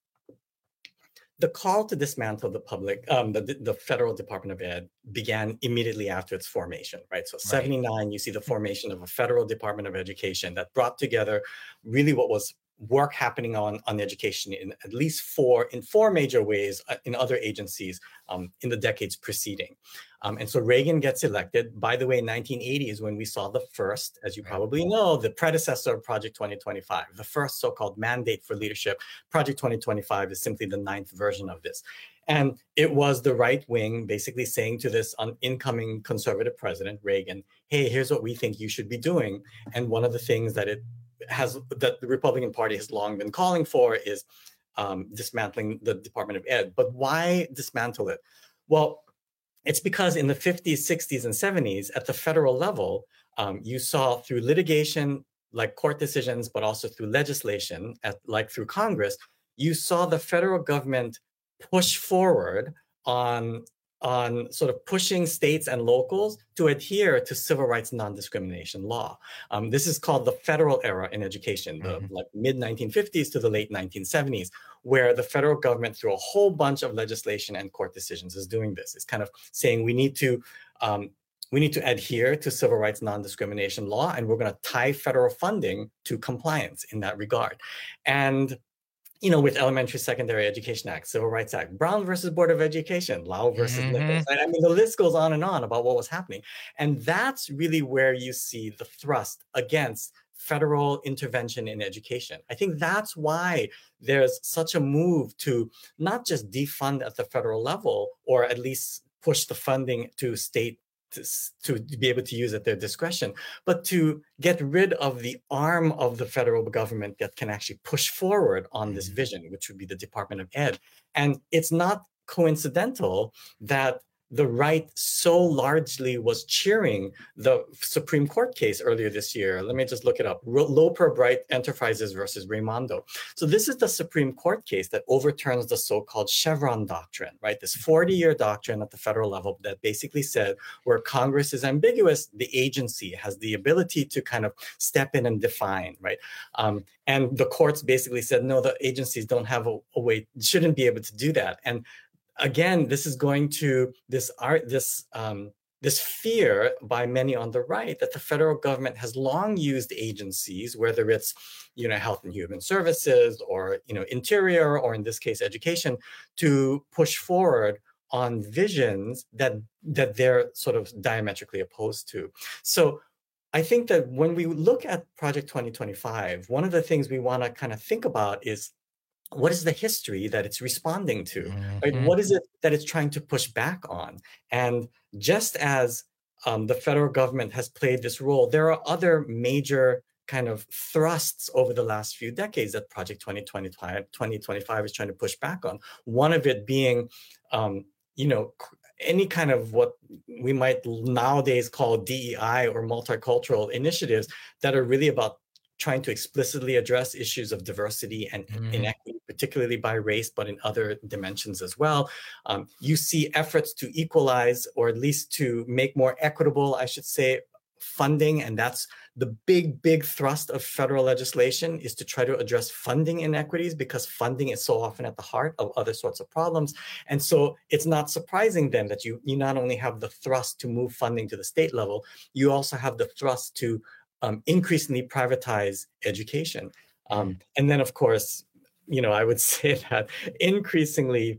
the call to dismantle the public, um, the, the federal Department of Ed began immediately after its formation, right? So seventy-nine, right. You see the formation of a federal Department of Education that brought together really what was work happening on, on education in at least four, in four major ways uh, in other agencies um, in the decades preceding. Um, and so Reagan gets elected. By the way, nineteen eighty is when we saw the first, as you probably know, the predecessor of Project twenty twenty-five, the first so-called mandate for leadership. Project twenty twenty-five is simply the ninth version of this. And it was the right wing basically saying to this un- incoming conservative president, Reagan, hey, here's what we think you should be doing. And one of the things that it has, that the Republican Party has long been calling for is um, dismantling the Department of Ed. But why dismantle it? Well, it's because in the fifties, sixties, and seventies, at the federal level, um, you saw through litigation, like court decisions, but also through legislation, at, like through Congress, you saw the federal government push forward on, on sort of pushing states and locals to adhere to civil rights non-discrimination law. Um, this is called the federal era in education, the mm-hmm. like mid nineteen fifties to the late nineteen seventies, where the federal government, through a whole bunch of legislation and court decisions, is doing this. It's kind of saying we need to um, we need to adhere to civil rights non-discrimination law, and we're going to tie federal funding to compliance in that regard. And you know, with Elementary Secondary Education Act, Civil Rights Act, Brown versus Board of Education, Lau versus mm-hmm. Nichols. I mean, the list goes on and on about what was happening. And that's really where you see the thrust against federal intervention in education. I think that's why there's such a move to not just defund at the federal level, or at least push the funding to state To, to be able to use at their discretion, but to get rid of the arm of the federal government that can actually push forward on this vision, which would be the Department of Ed. And it's not coincidental that the right so largely was cheering the Supreme Court case earlier this year. Let me just look it up. Loper Bright Enterprises versus Raimondo. So this is the Supreme Court case that overturns the so-called Chevron doctrine, right? This forty-year doctrine at the federal level that basically said where Congress is ambiguous, the agency has the ability to kind of step in and define, right? Um, and the courts basically said, no, the agencies don't have a, a way, shouldn't be able to do that. And again, this is going to this art, this um, this fear by many on the right that the federal government has long used agencies, whether it's you know Health and Human Services or you know Interior, or in this case Education, to push forward on visions that that they're sort of diametrically opposed to. So I think that when we look at Project twenty twenty-five, one of the things we want to kind of think about is, what is the history that it's responding to? Mm-hmm. Right? What is it that it's trying to push back on? And just as um, the federal government has played this role, there are other major kind of thrusts over the last few decades that Project twenty twenty-five, twenty twenty-five is trying to push back on. One of it being, um, you know, any kind of what we might nowadays call D E I or multicultural initiatives that are really about trying to explicitly address issues of diversity and mm-hmm. inequity, particularly by race, but in other dimensions as well. Um, you see efforts to equalize, or at least to make more equitable, I should say, funding. And that's the big, big thrust of federal legislation, is to try to address funding inequities, because funding is so often at the heart of other sorts of problems. And so it's not surprising then that you, you not only have the thrust to move funding to the state level, you also have the thrust to Um, increasingly privatize education. Um, and then, of course, you know, I would say that increasingly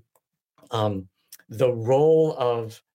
um, the role of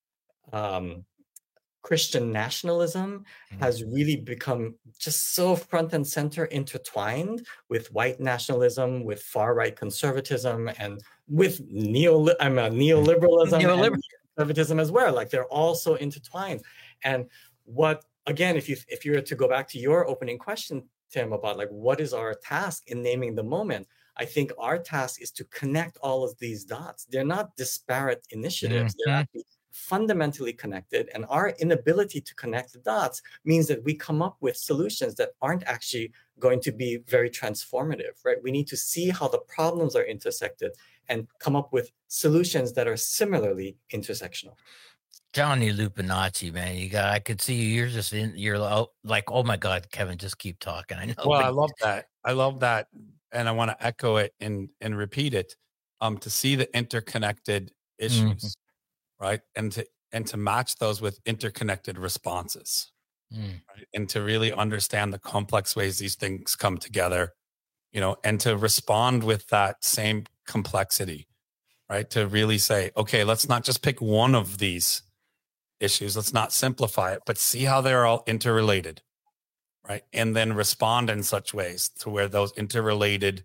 um, Christian nationalism mm-hmm. has really become just so front and center, intertwined with white nationalism, with far-right conservatism, and with neo I'm a neoliberalism Neoliber- and conservatism as well. Like, they're all so intertwined. And what Again, if you if you were to go back to your opening question, Tim, about like what is our task in naming the moment, I think our task is to connect all of these dots. They're not disparate initiatives. Mm-hmm. They're actually fundamentally connected, and our inability to connect the dots means that we come up with solutions that aren't actually going to be very transformative, right? We need to see how the problems are intersected and come up with solutions that are similarly intersectional. Johnny Lupinacci, man, you got, I could see you, you're just in, you're like, oh my God, Kevin, just keep talking. I know. Well, I love that. I love that. And I want to echo it and, and repeat it, um, to see the interconnected issues, mm-hmm. right? And to, and to match those with interconnected responses, mm. right? And to really understand the complex ways these things come together, you know, and to respond with that same complexity, right? To really say, okay, let's not just pick one of these issues. Let's not simplify it, but see how they're all interrelated, right? And then respond in such ways to where those interrelated,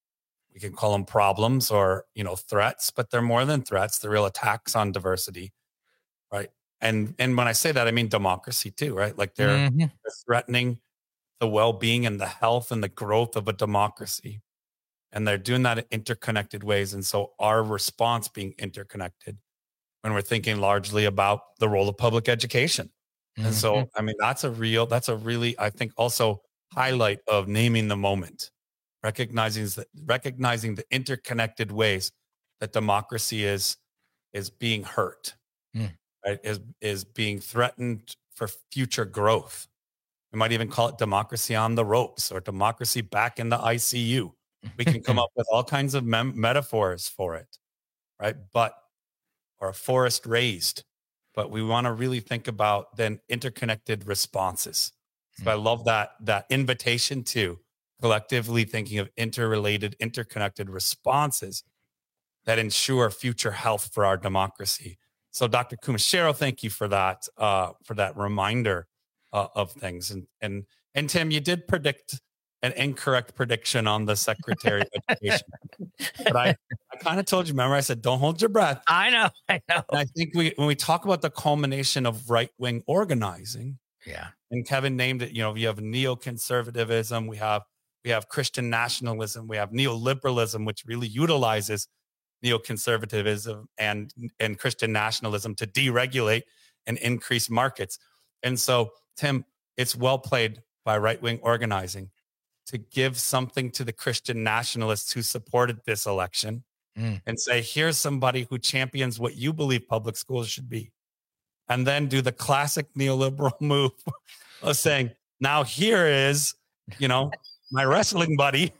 we can call them problems or, you know, threats, but they're more than threats. They're real attacks on diversity, right? And and when I say that, I mean democracy too, right? Like they're, mm-hmm. they're threatening the well-being and the health and the growth of a democracy. And they're doing that in interconnected ways. And so our response being interconnected when we're thinking largely about the role of public education. Mm-hmm. And so, I mean, that's a real, that's a really, I think also highlight of naming the moment, recognizing that, recognizing the interconnected ways that democracy is, is being hurt, mm. right? Is, is being threatened for future growth. We might even call it democracy on the ropes or democracy back in the I C U. We can come up with all kinds of mem- metaphors for it, right? But, or a forest raised, but we want to really think about then interconnected responses. So mm-hmm. I love that, that invitation to collectively thinking of interrelated, interconnected responses that ensure future health for our democracy. So Doctor Kumashiro, thank you for that, uh, for that reminder uh, of things. And, and, and Tim, you did predict an incorrect prediction on the Secretary of Education. But I, I kind of told you, remember, I said, don't hold your breath. I know, I know. And I think we, when we talk about the culmination of right-wing organizing, yeah, and Kevin named it, you know, you have neoconservatism, we have, we have Christian nationalism, we have neoliberalism, which really utilizes neoconservatism and, and Christian nationalism to deregulate and increase markets. And so, Tim, it's well played by right-wing organizing to give something to the Christian nationalists who supported this election mm. and say, here's somebody who champions what you believe public schools should be. And then do the classic neoliberal move of saying, now here is, you know, my wrestling buddy.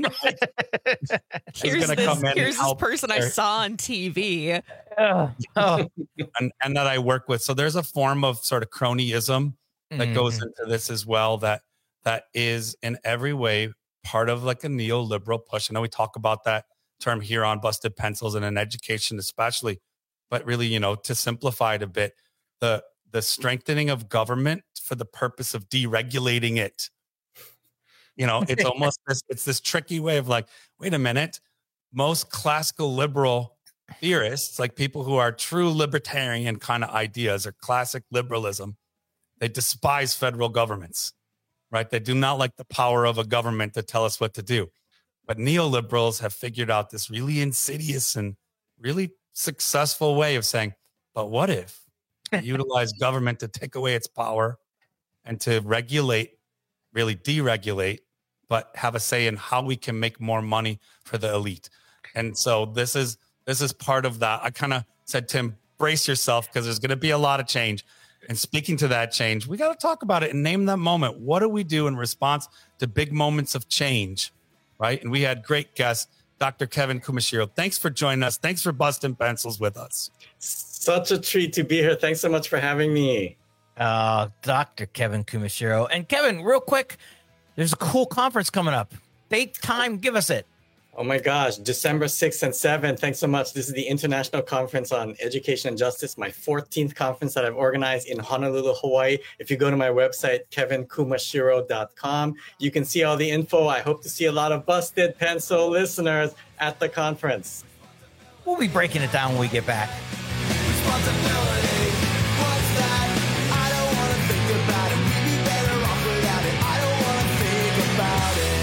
here's this, here's this person there. I saw on T V. Oh, oh. and, and that I work with. So there's a form of sort of cronyism that mm. goes into this as well, that that is in every way part of like a neoliberal push. I know we talk about that term here on Busted Pencils and in education especially, but really, you know, to simplify it a bit, the the strengthening of government for the purpose of deregulating it. You know, it's almost this, it's this tricky way of like, wait a minute, most classical liberal theorists, like people who are true libertarian kind of ideas or classic liberalism, they despise federal governments. Right? They do not like the power of a government to tell us what to do. But neoliberals have figured out this really insidious and really successful way of saying, but what if we utilize government to take away its power and to regulate, really deregulate, but have a say in how we can make more money for the elite? And so this is this is part of that. I kind of said, Tim, brace yourself because there's going to be a lot of change. And speaking to that change, we got to talk about it and name that moment. What do we do in response to big moments of change, right? And we had great guests, Doctor Kevin Kumashiro. Thanks for joining us. Thanks for busting pencils with us. Such a treat to be here. Thanks so much for having me. Uh, Doctor Kevin Kumashiro. And Kevin, real quick, there's a cool conference coming up. Date, time, give us it. Oh my gosh, December sixth and seventh. Thanks so much. This is the International Conference on Education and Justice, my fourteenth conference that I've organized in Honolulu, Hawaii. If you go to my website, kevin kumashiro dot com, you can see all the info. I hope to see a lot of Busted Pencil listeners at the conference. We'll be breaking it down when we get back. Responsibility, what's that? I don't want to think about it. We'd be better off without it. I don't want to think about it.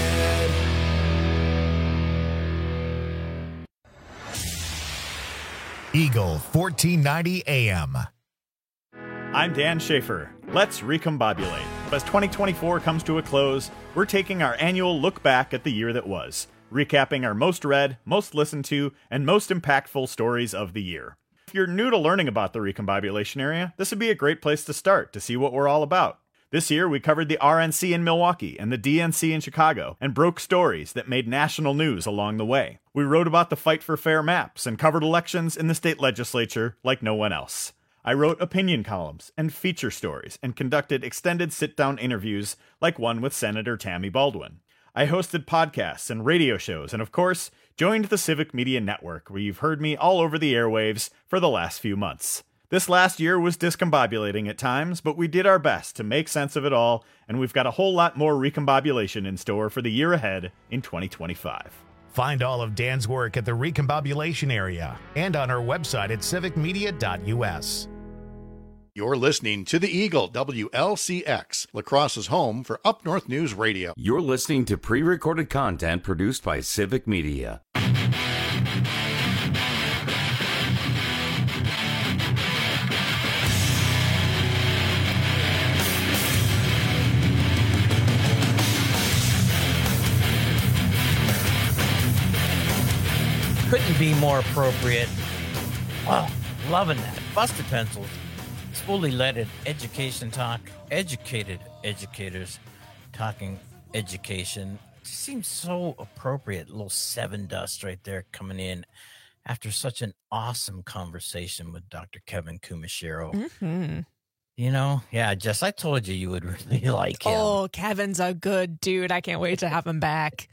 Eagle fourteen ninety A M. I'm Dan Schaefer. Let's recombobulate. As twenty twenty-four comes to a close, we're taking our annual look back at the year that was, recapping our most read, most listened to, and most impactful stories of the year. If you're new to learning about the recombobulation area, this would be a great place to start to see what we're all about. This year, we covered the R N C in Milwaukee and the D N C in Chicago and broke stories that made national news along the way. We wrote about the fight for fair maps and covered elections in the state legislature like no one else. I wrote opinion columns and feature stories and conducted extended sit-down interviews like one with Senator Tammy Baldwin. I hosted podcasts and radio shows and, of course, joined the Civic Media Network, where you've heard me all over the airwaves for the last few months. This last year was discombobulating at times, but we did our best to make sense of it all, and we've got a whole lot more recombobulation in store for the year ahead in twenty twenty-five. Find all of Dan's work at the recombobulation area and on our website at civic media dot u s. You're listening to the Eagle, W L C X, La Crosse's home for Up North News Radio. You're listening to pre-recorded content produced by Civic Media. Couldn't be more appropriate. Wow, loving that. Busted Pencils. It's fully leaded education talk. Educated educators talking education. It seems so appropriate. A little seven dust right there coming in after such an awesome conversation with Doctor Kevin Kumashiro. Mm-hmm. You know, yeah, Jess, I told you you would really like him. Oh, Kevin's a good dude. I can't wait to have him back.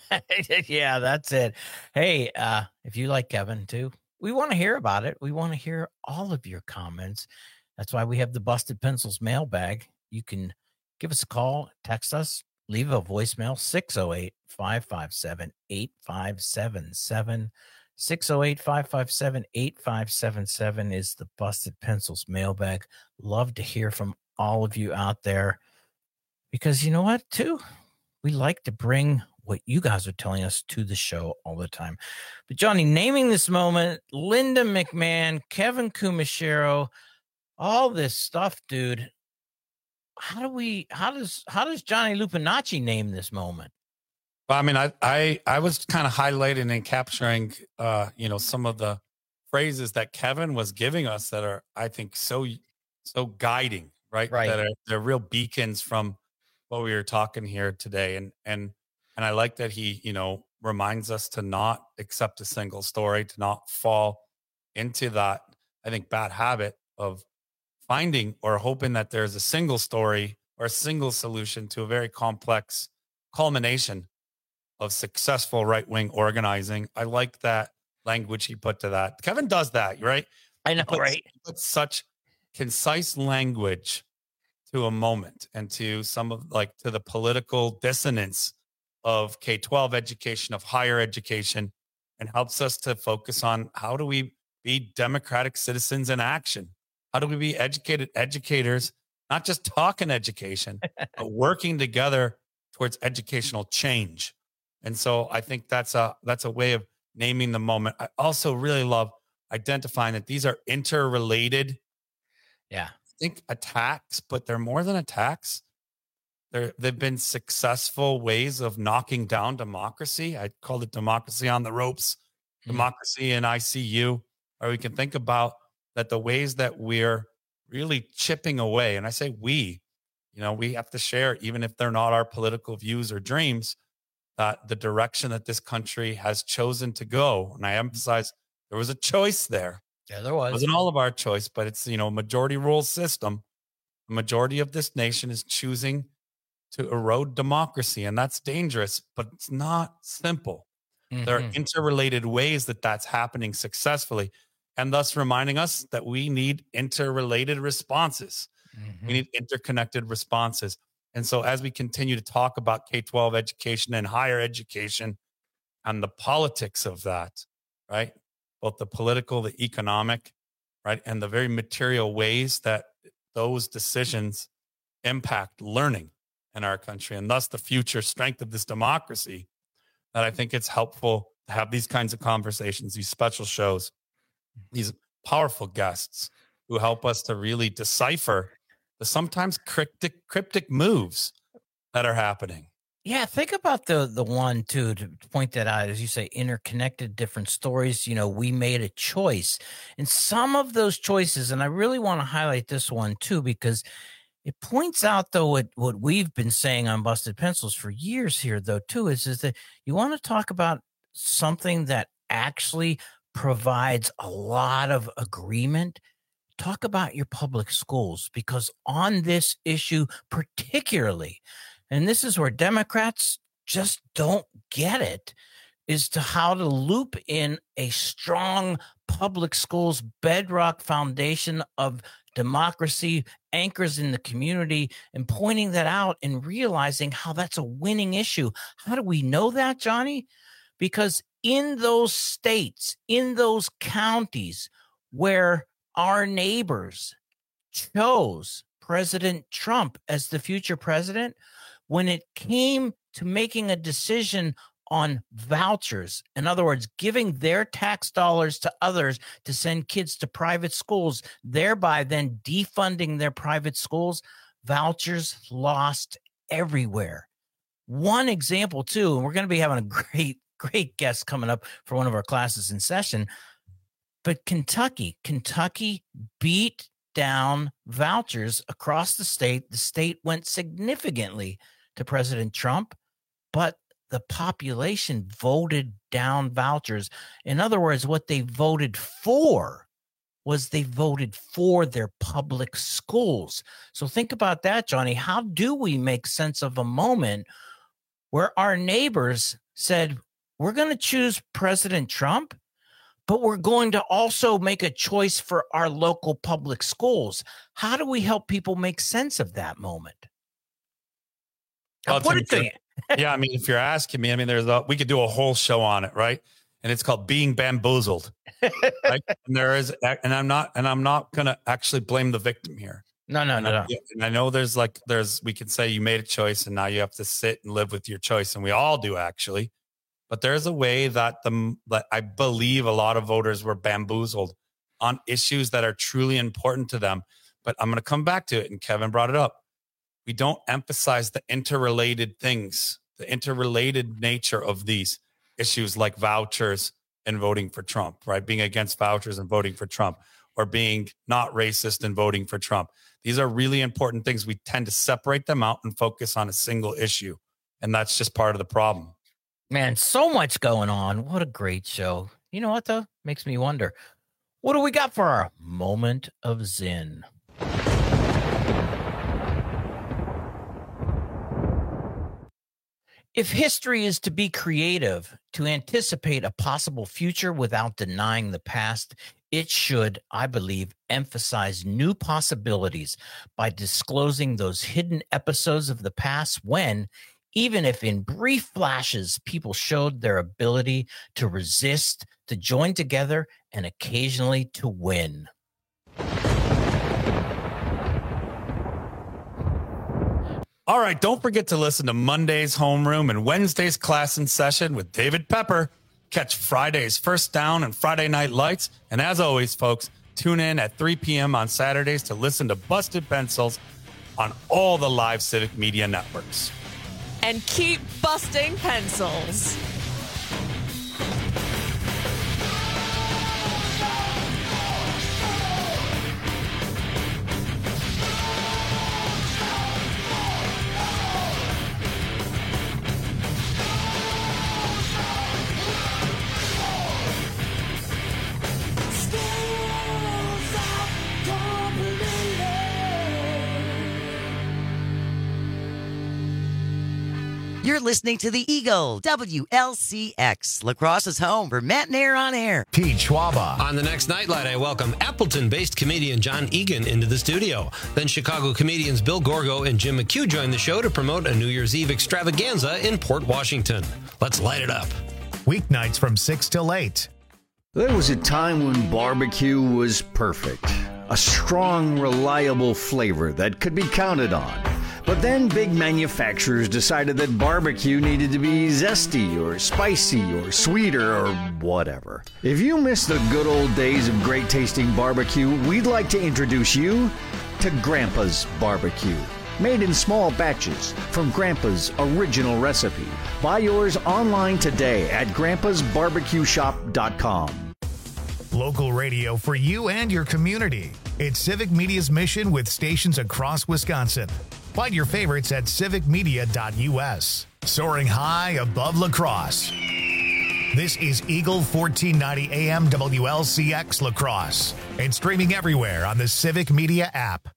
Yeah, that's it. Hey, uh, if you like Kevin too, we want to hear about it. We want to hear all of your comments. That's why we have the Busted Pencils mailbag. You can give us a call, text us, leave a voicemail, six oh eight, five five seven, eight five seven seven. six oh eight, five five seven, eight five seven seven is the Busted Pencils mailbag. Love to hear from all of you out there because you know what, too? We like to bring what you guys are telling us to the show all the time. But Johnny, naming this moment, Linda McMahon, Kevin Kumashiro, all this stuff, dude. How do we, how does, how does Johnny Lupinacci name this moment? Well, I mean, I I, I was kind of highlighting and capturing, uh, you know, some of the phrases that Kevin was giving us that are, I think, so so guiding, right? Right. That are they're real beacons from what we were talking here today, and and and I like that he, you know, reminds us to not accept a single story, to not fall into that, I think, bad habit of finding or hoping that there's a single story or a single solution to a very complex culmination of successful right-wing organizing. I like that language he put to that. Kevin does that, right? I know, He puts, right? he puts such concise language to a moment and to some of like to the political dissonance of K twelve education, of higher education, and helps us to focus on how do we be democratic citizens in action? How do we be educated educators, not just talking education, but working together towards educational change? And so I think that's a that's a way of naming the moment. I also really love identifying that these are interrelated. Yeah. I think attacks, but they're more than attacks. They're, they've been successful ways of knocking down democracy. I called it democracy on the ropes, mm-hmm. democracy in I C U, or we can think about that the ways that we're really chipping away. And I say we, you know, we have to share, even if they're not our political views or dreams, that the direction that this country has chosen to go. And I emphasize there was a choice there. Yeah, there was. It wasn't all of our choice, but it's, you know, a majority rule system. The majority of this nation is choosing to erode democracy, and that's dangerous, but it's not simple. Mm-hmm. There are interrelated ways that that's happening successfully, and thus reminding us that we need interrelated responses. Mm-hmm. We need interconnected responses. And so as we continue to talk about K twelve education and higher education and the politics of that, right? Both the political, the economic, right? And the very material ways that those decisions impact learning in our country, and thus the future strength of this democracy, that I think it's helpful to have these kinds of conversations, these special shows, these powerful guests who help us to really decipher the sometimes cryptic cryptic moves that are happening. Yeah, think about the the one too, to point that out, as you say, interconnected different stories. You know, we made a choice, and some of those choices, and I really want to highlight this one too, because it points out though what what we've been saying on Busted Pencils for years here, though, too, is is that you want to talk about something that actually provides a lot of agreement. Talk about your public schools, because on this issue particularly, and this is where Democrats just don't get it, is to how to loop in a strong public schools bedrock foundation of democracy, anchors in the community, and pointing that out and realizing how that's a winning issue. How do we know that, Johnny? Because in those states, in those counties where our neighbors chose President Trump as the future president, when it came to making a decision on vouchers, in other words, giving their tax dollars to others to send kids to private schools, thereby then defunding their private schools, vouchers lost everywhere. One example, too, and we're going to be having a great, great guest coming up for one of our classes in session, but Kentucky, Kentucky beat down vouchers across the state. The state went significantly to President Trump, but the population voted down vouchers. In other words, what they voted for was they voted for their public schools. So think about that, Johnny. How do we make sense of a moment where our neighbors said, we're going to choose President Trump, but we're going to also make a choice for our local public schools? How do we help people make sense of that moment? I'll put it to you. Yeah, I mean, if you're asking me, I mean, there's a, we could do a whole show on it, right? And it's called Being Bamboozled. Right? And there is, and I'm not, and I'm not gonna actually blame the victim here. No, no, and no, I, no. And I know there's like, there's, we can say you made a choice and now you have to sit and live with your choice, and we all do actually. But there's a way that the that I believe a lot of voters were bamboozled on issues that are truly important to them. But I'm going to come back to it, and Kevin brought it up. We don't emphasize the interrelated things, the interrelated nature of these issues, like vouchers and voting for Trump, right? Being against vouchers and voting for Trump, or being not racist and voting for Trump. These are really important things. We tend to separate them out and focus on a single issue. And that's just part of the problem. Man, so much going on. What a great show. You know what, though? Makes me wonder, what do we got for our moment of Zen? If history is to be creative, to anticipate a possible future without denying the past, it should, I believe, emphasize new possibilities by disclosing those hidden episodes of the past when, even if in brief flashes, people showed their ability to resist, to join together, and occasionally to win. All right, don't forget to listen to Monday's Homeroom and Wednesday's Class in Session with David Pepper. Catch Friday's First Down and Friday Night Lights. And as always, folks, tune in at three p.m. on Saturdays to listen to Busted Pencils on all the live Civic Media networks. And keep busting pencils. You're listening to the Eagle, W L C X, Lacrosse's home for Matt Nair on air. Pete Schwaba. On the next Nightlight, I welcome Appleton-based comedian John Egan into the studio. Then Chicago comedians Bill Gorgo and Jim McHugh join the show to promote a New Year's Eve extravaganza in Port Washington. Let's light it up. Weeknights from six till eight. There was a time when barbecue was perfect. A strong, reliable flavor that could be counted on. But then big manufacturers decided that barbecue needed to be zesty or spicy or sweeter or whatever. If you miss the good old days of great tasting barbecue, we'd like to introduce you to Grandpa's Barbecue. Made in small batches from Grandpa's original recipe. Buy yours online today at grandpas barbecue shop dot com. Local radio for you and your community. It's Civic Media's mission with stations across Wisconsin. Find your favorites at civic media dot u s. Soaring high above La Crosse. This is Eagle fourteen ninety A M W L C X La Crosse and streaming everywhere on the Civic Media app.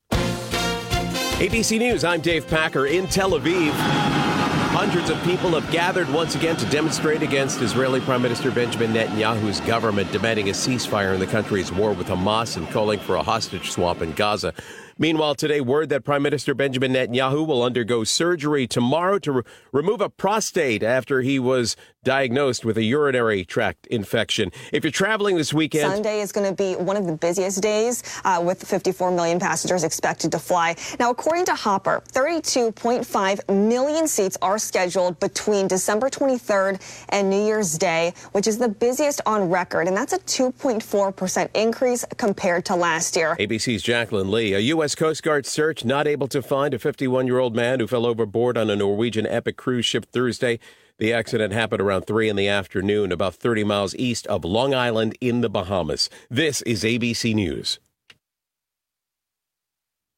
A B C News, I'm Dave Packer in Tel Aviv. Hundreds of people have gathered once again to demonstrate against Israeli Prime Minister Benjamin Netanyahu's government, demanding a ceasefire in the country's war with Hamas and calling for a hostage swap in Gaza. Meanwhile, today, word that Prime Minister Benjamin Netanyahu will undergo surgery tomorrow to re- remove a prostate after he was diagnosed with a urinary tract infection. If you're traveling this weekend... Sunday is going to be one of the busiest days uh, with fifty-four million passengers expected to fly. Now, according to Hopper, thirty-two point five million seats are scheduled between December twenty-third and New Year's Day, which is the busiest on record. And that's a two point four percent increase compared to last year. A B C's Jacqueline Lee. A U S Coast Guard search not able to find a fifty-one-year-old man who fell overboard on a Norwegian Epic cruise ship Thursday. The accident happened around three in the afternoon, about thirty miles east of Long Island in the Bahamas. This is A B C News.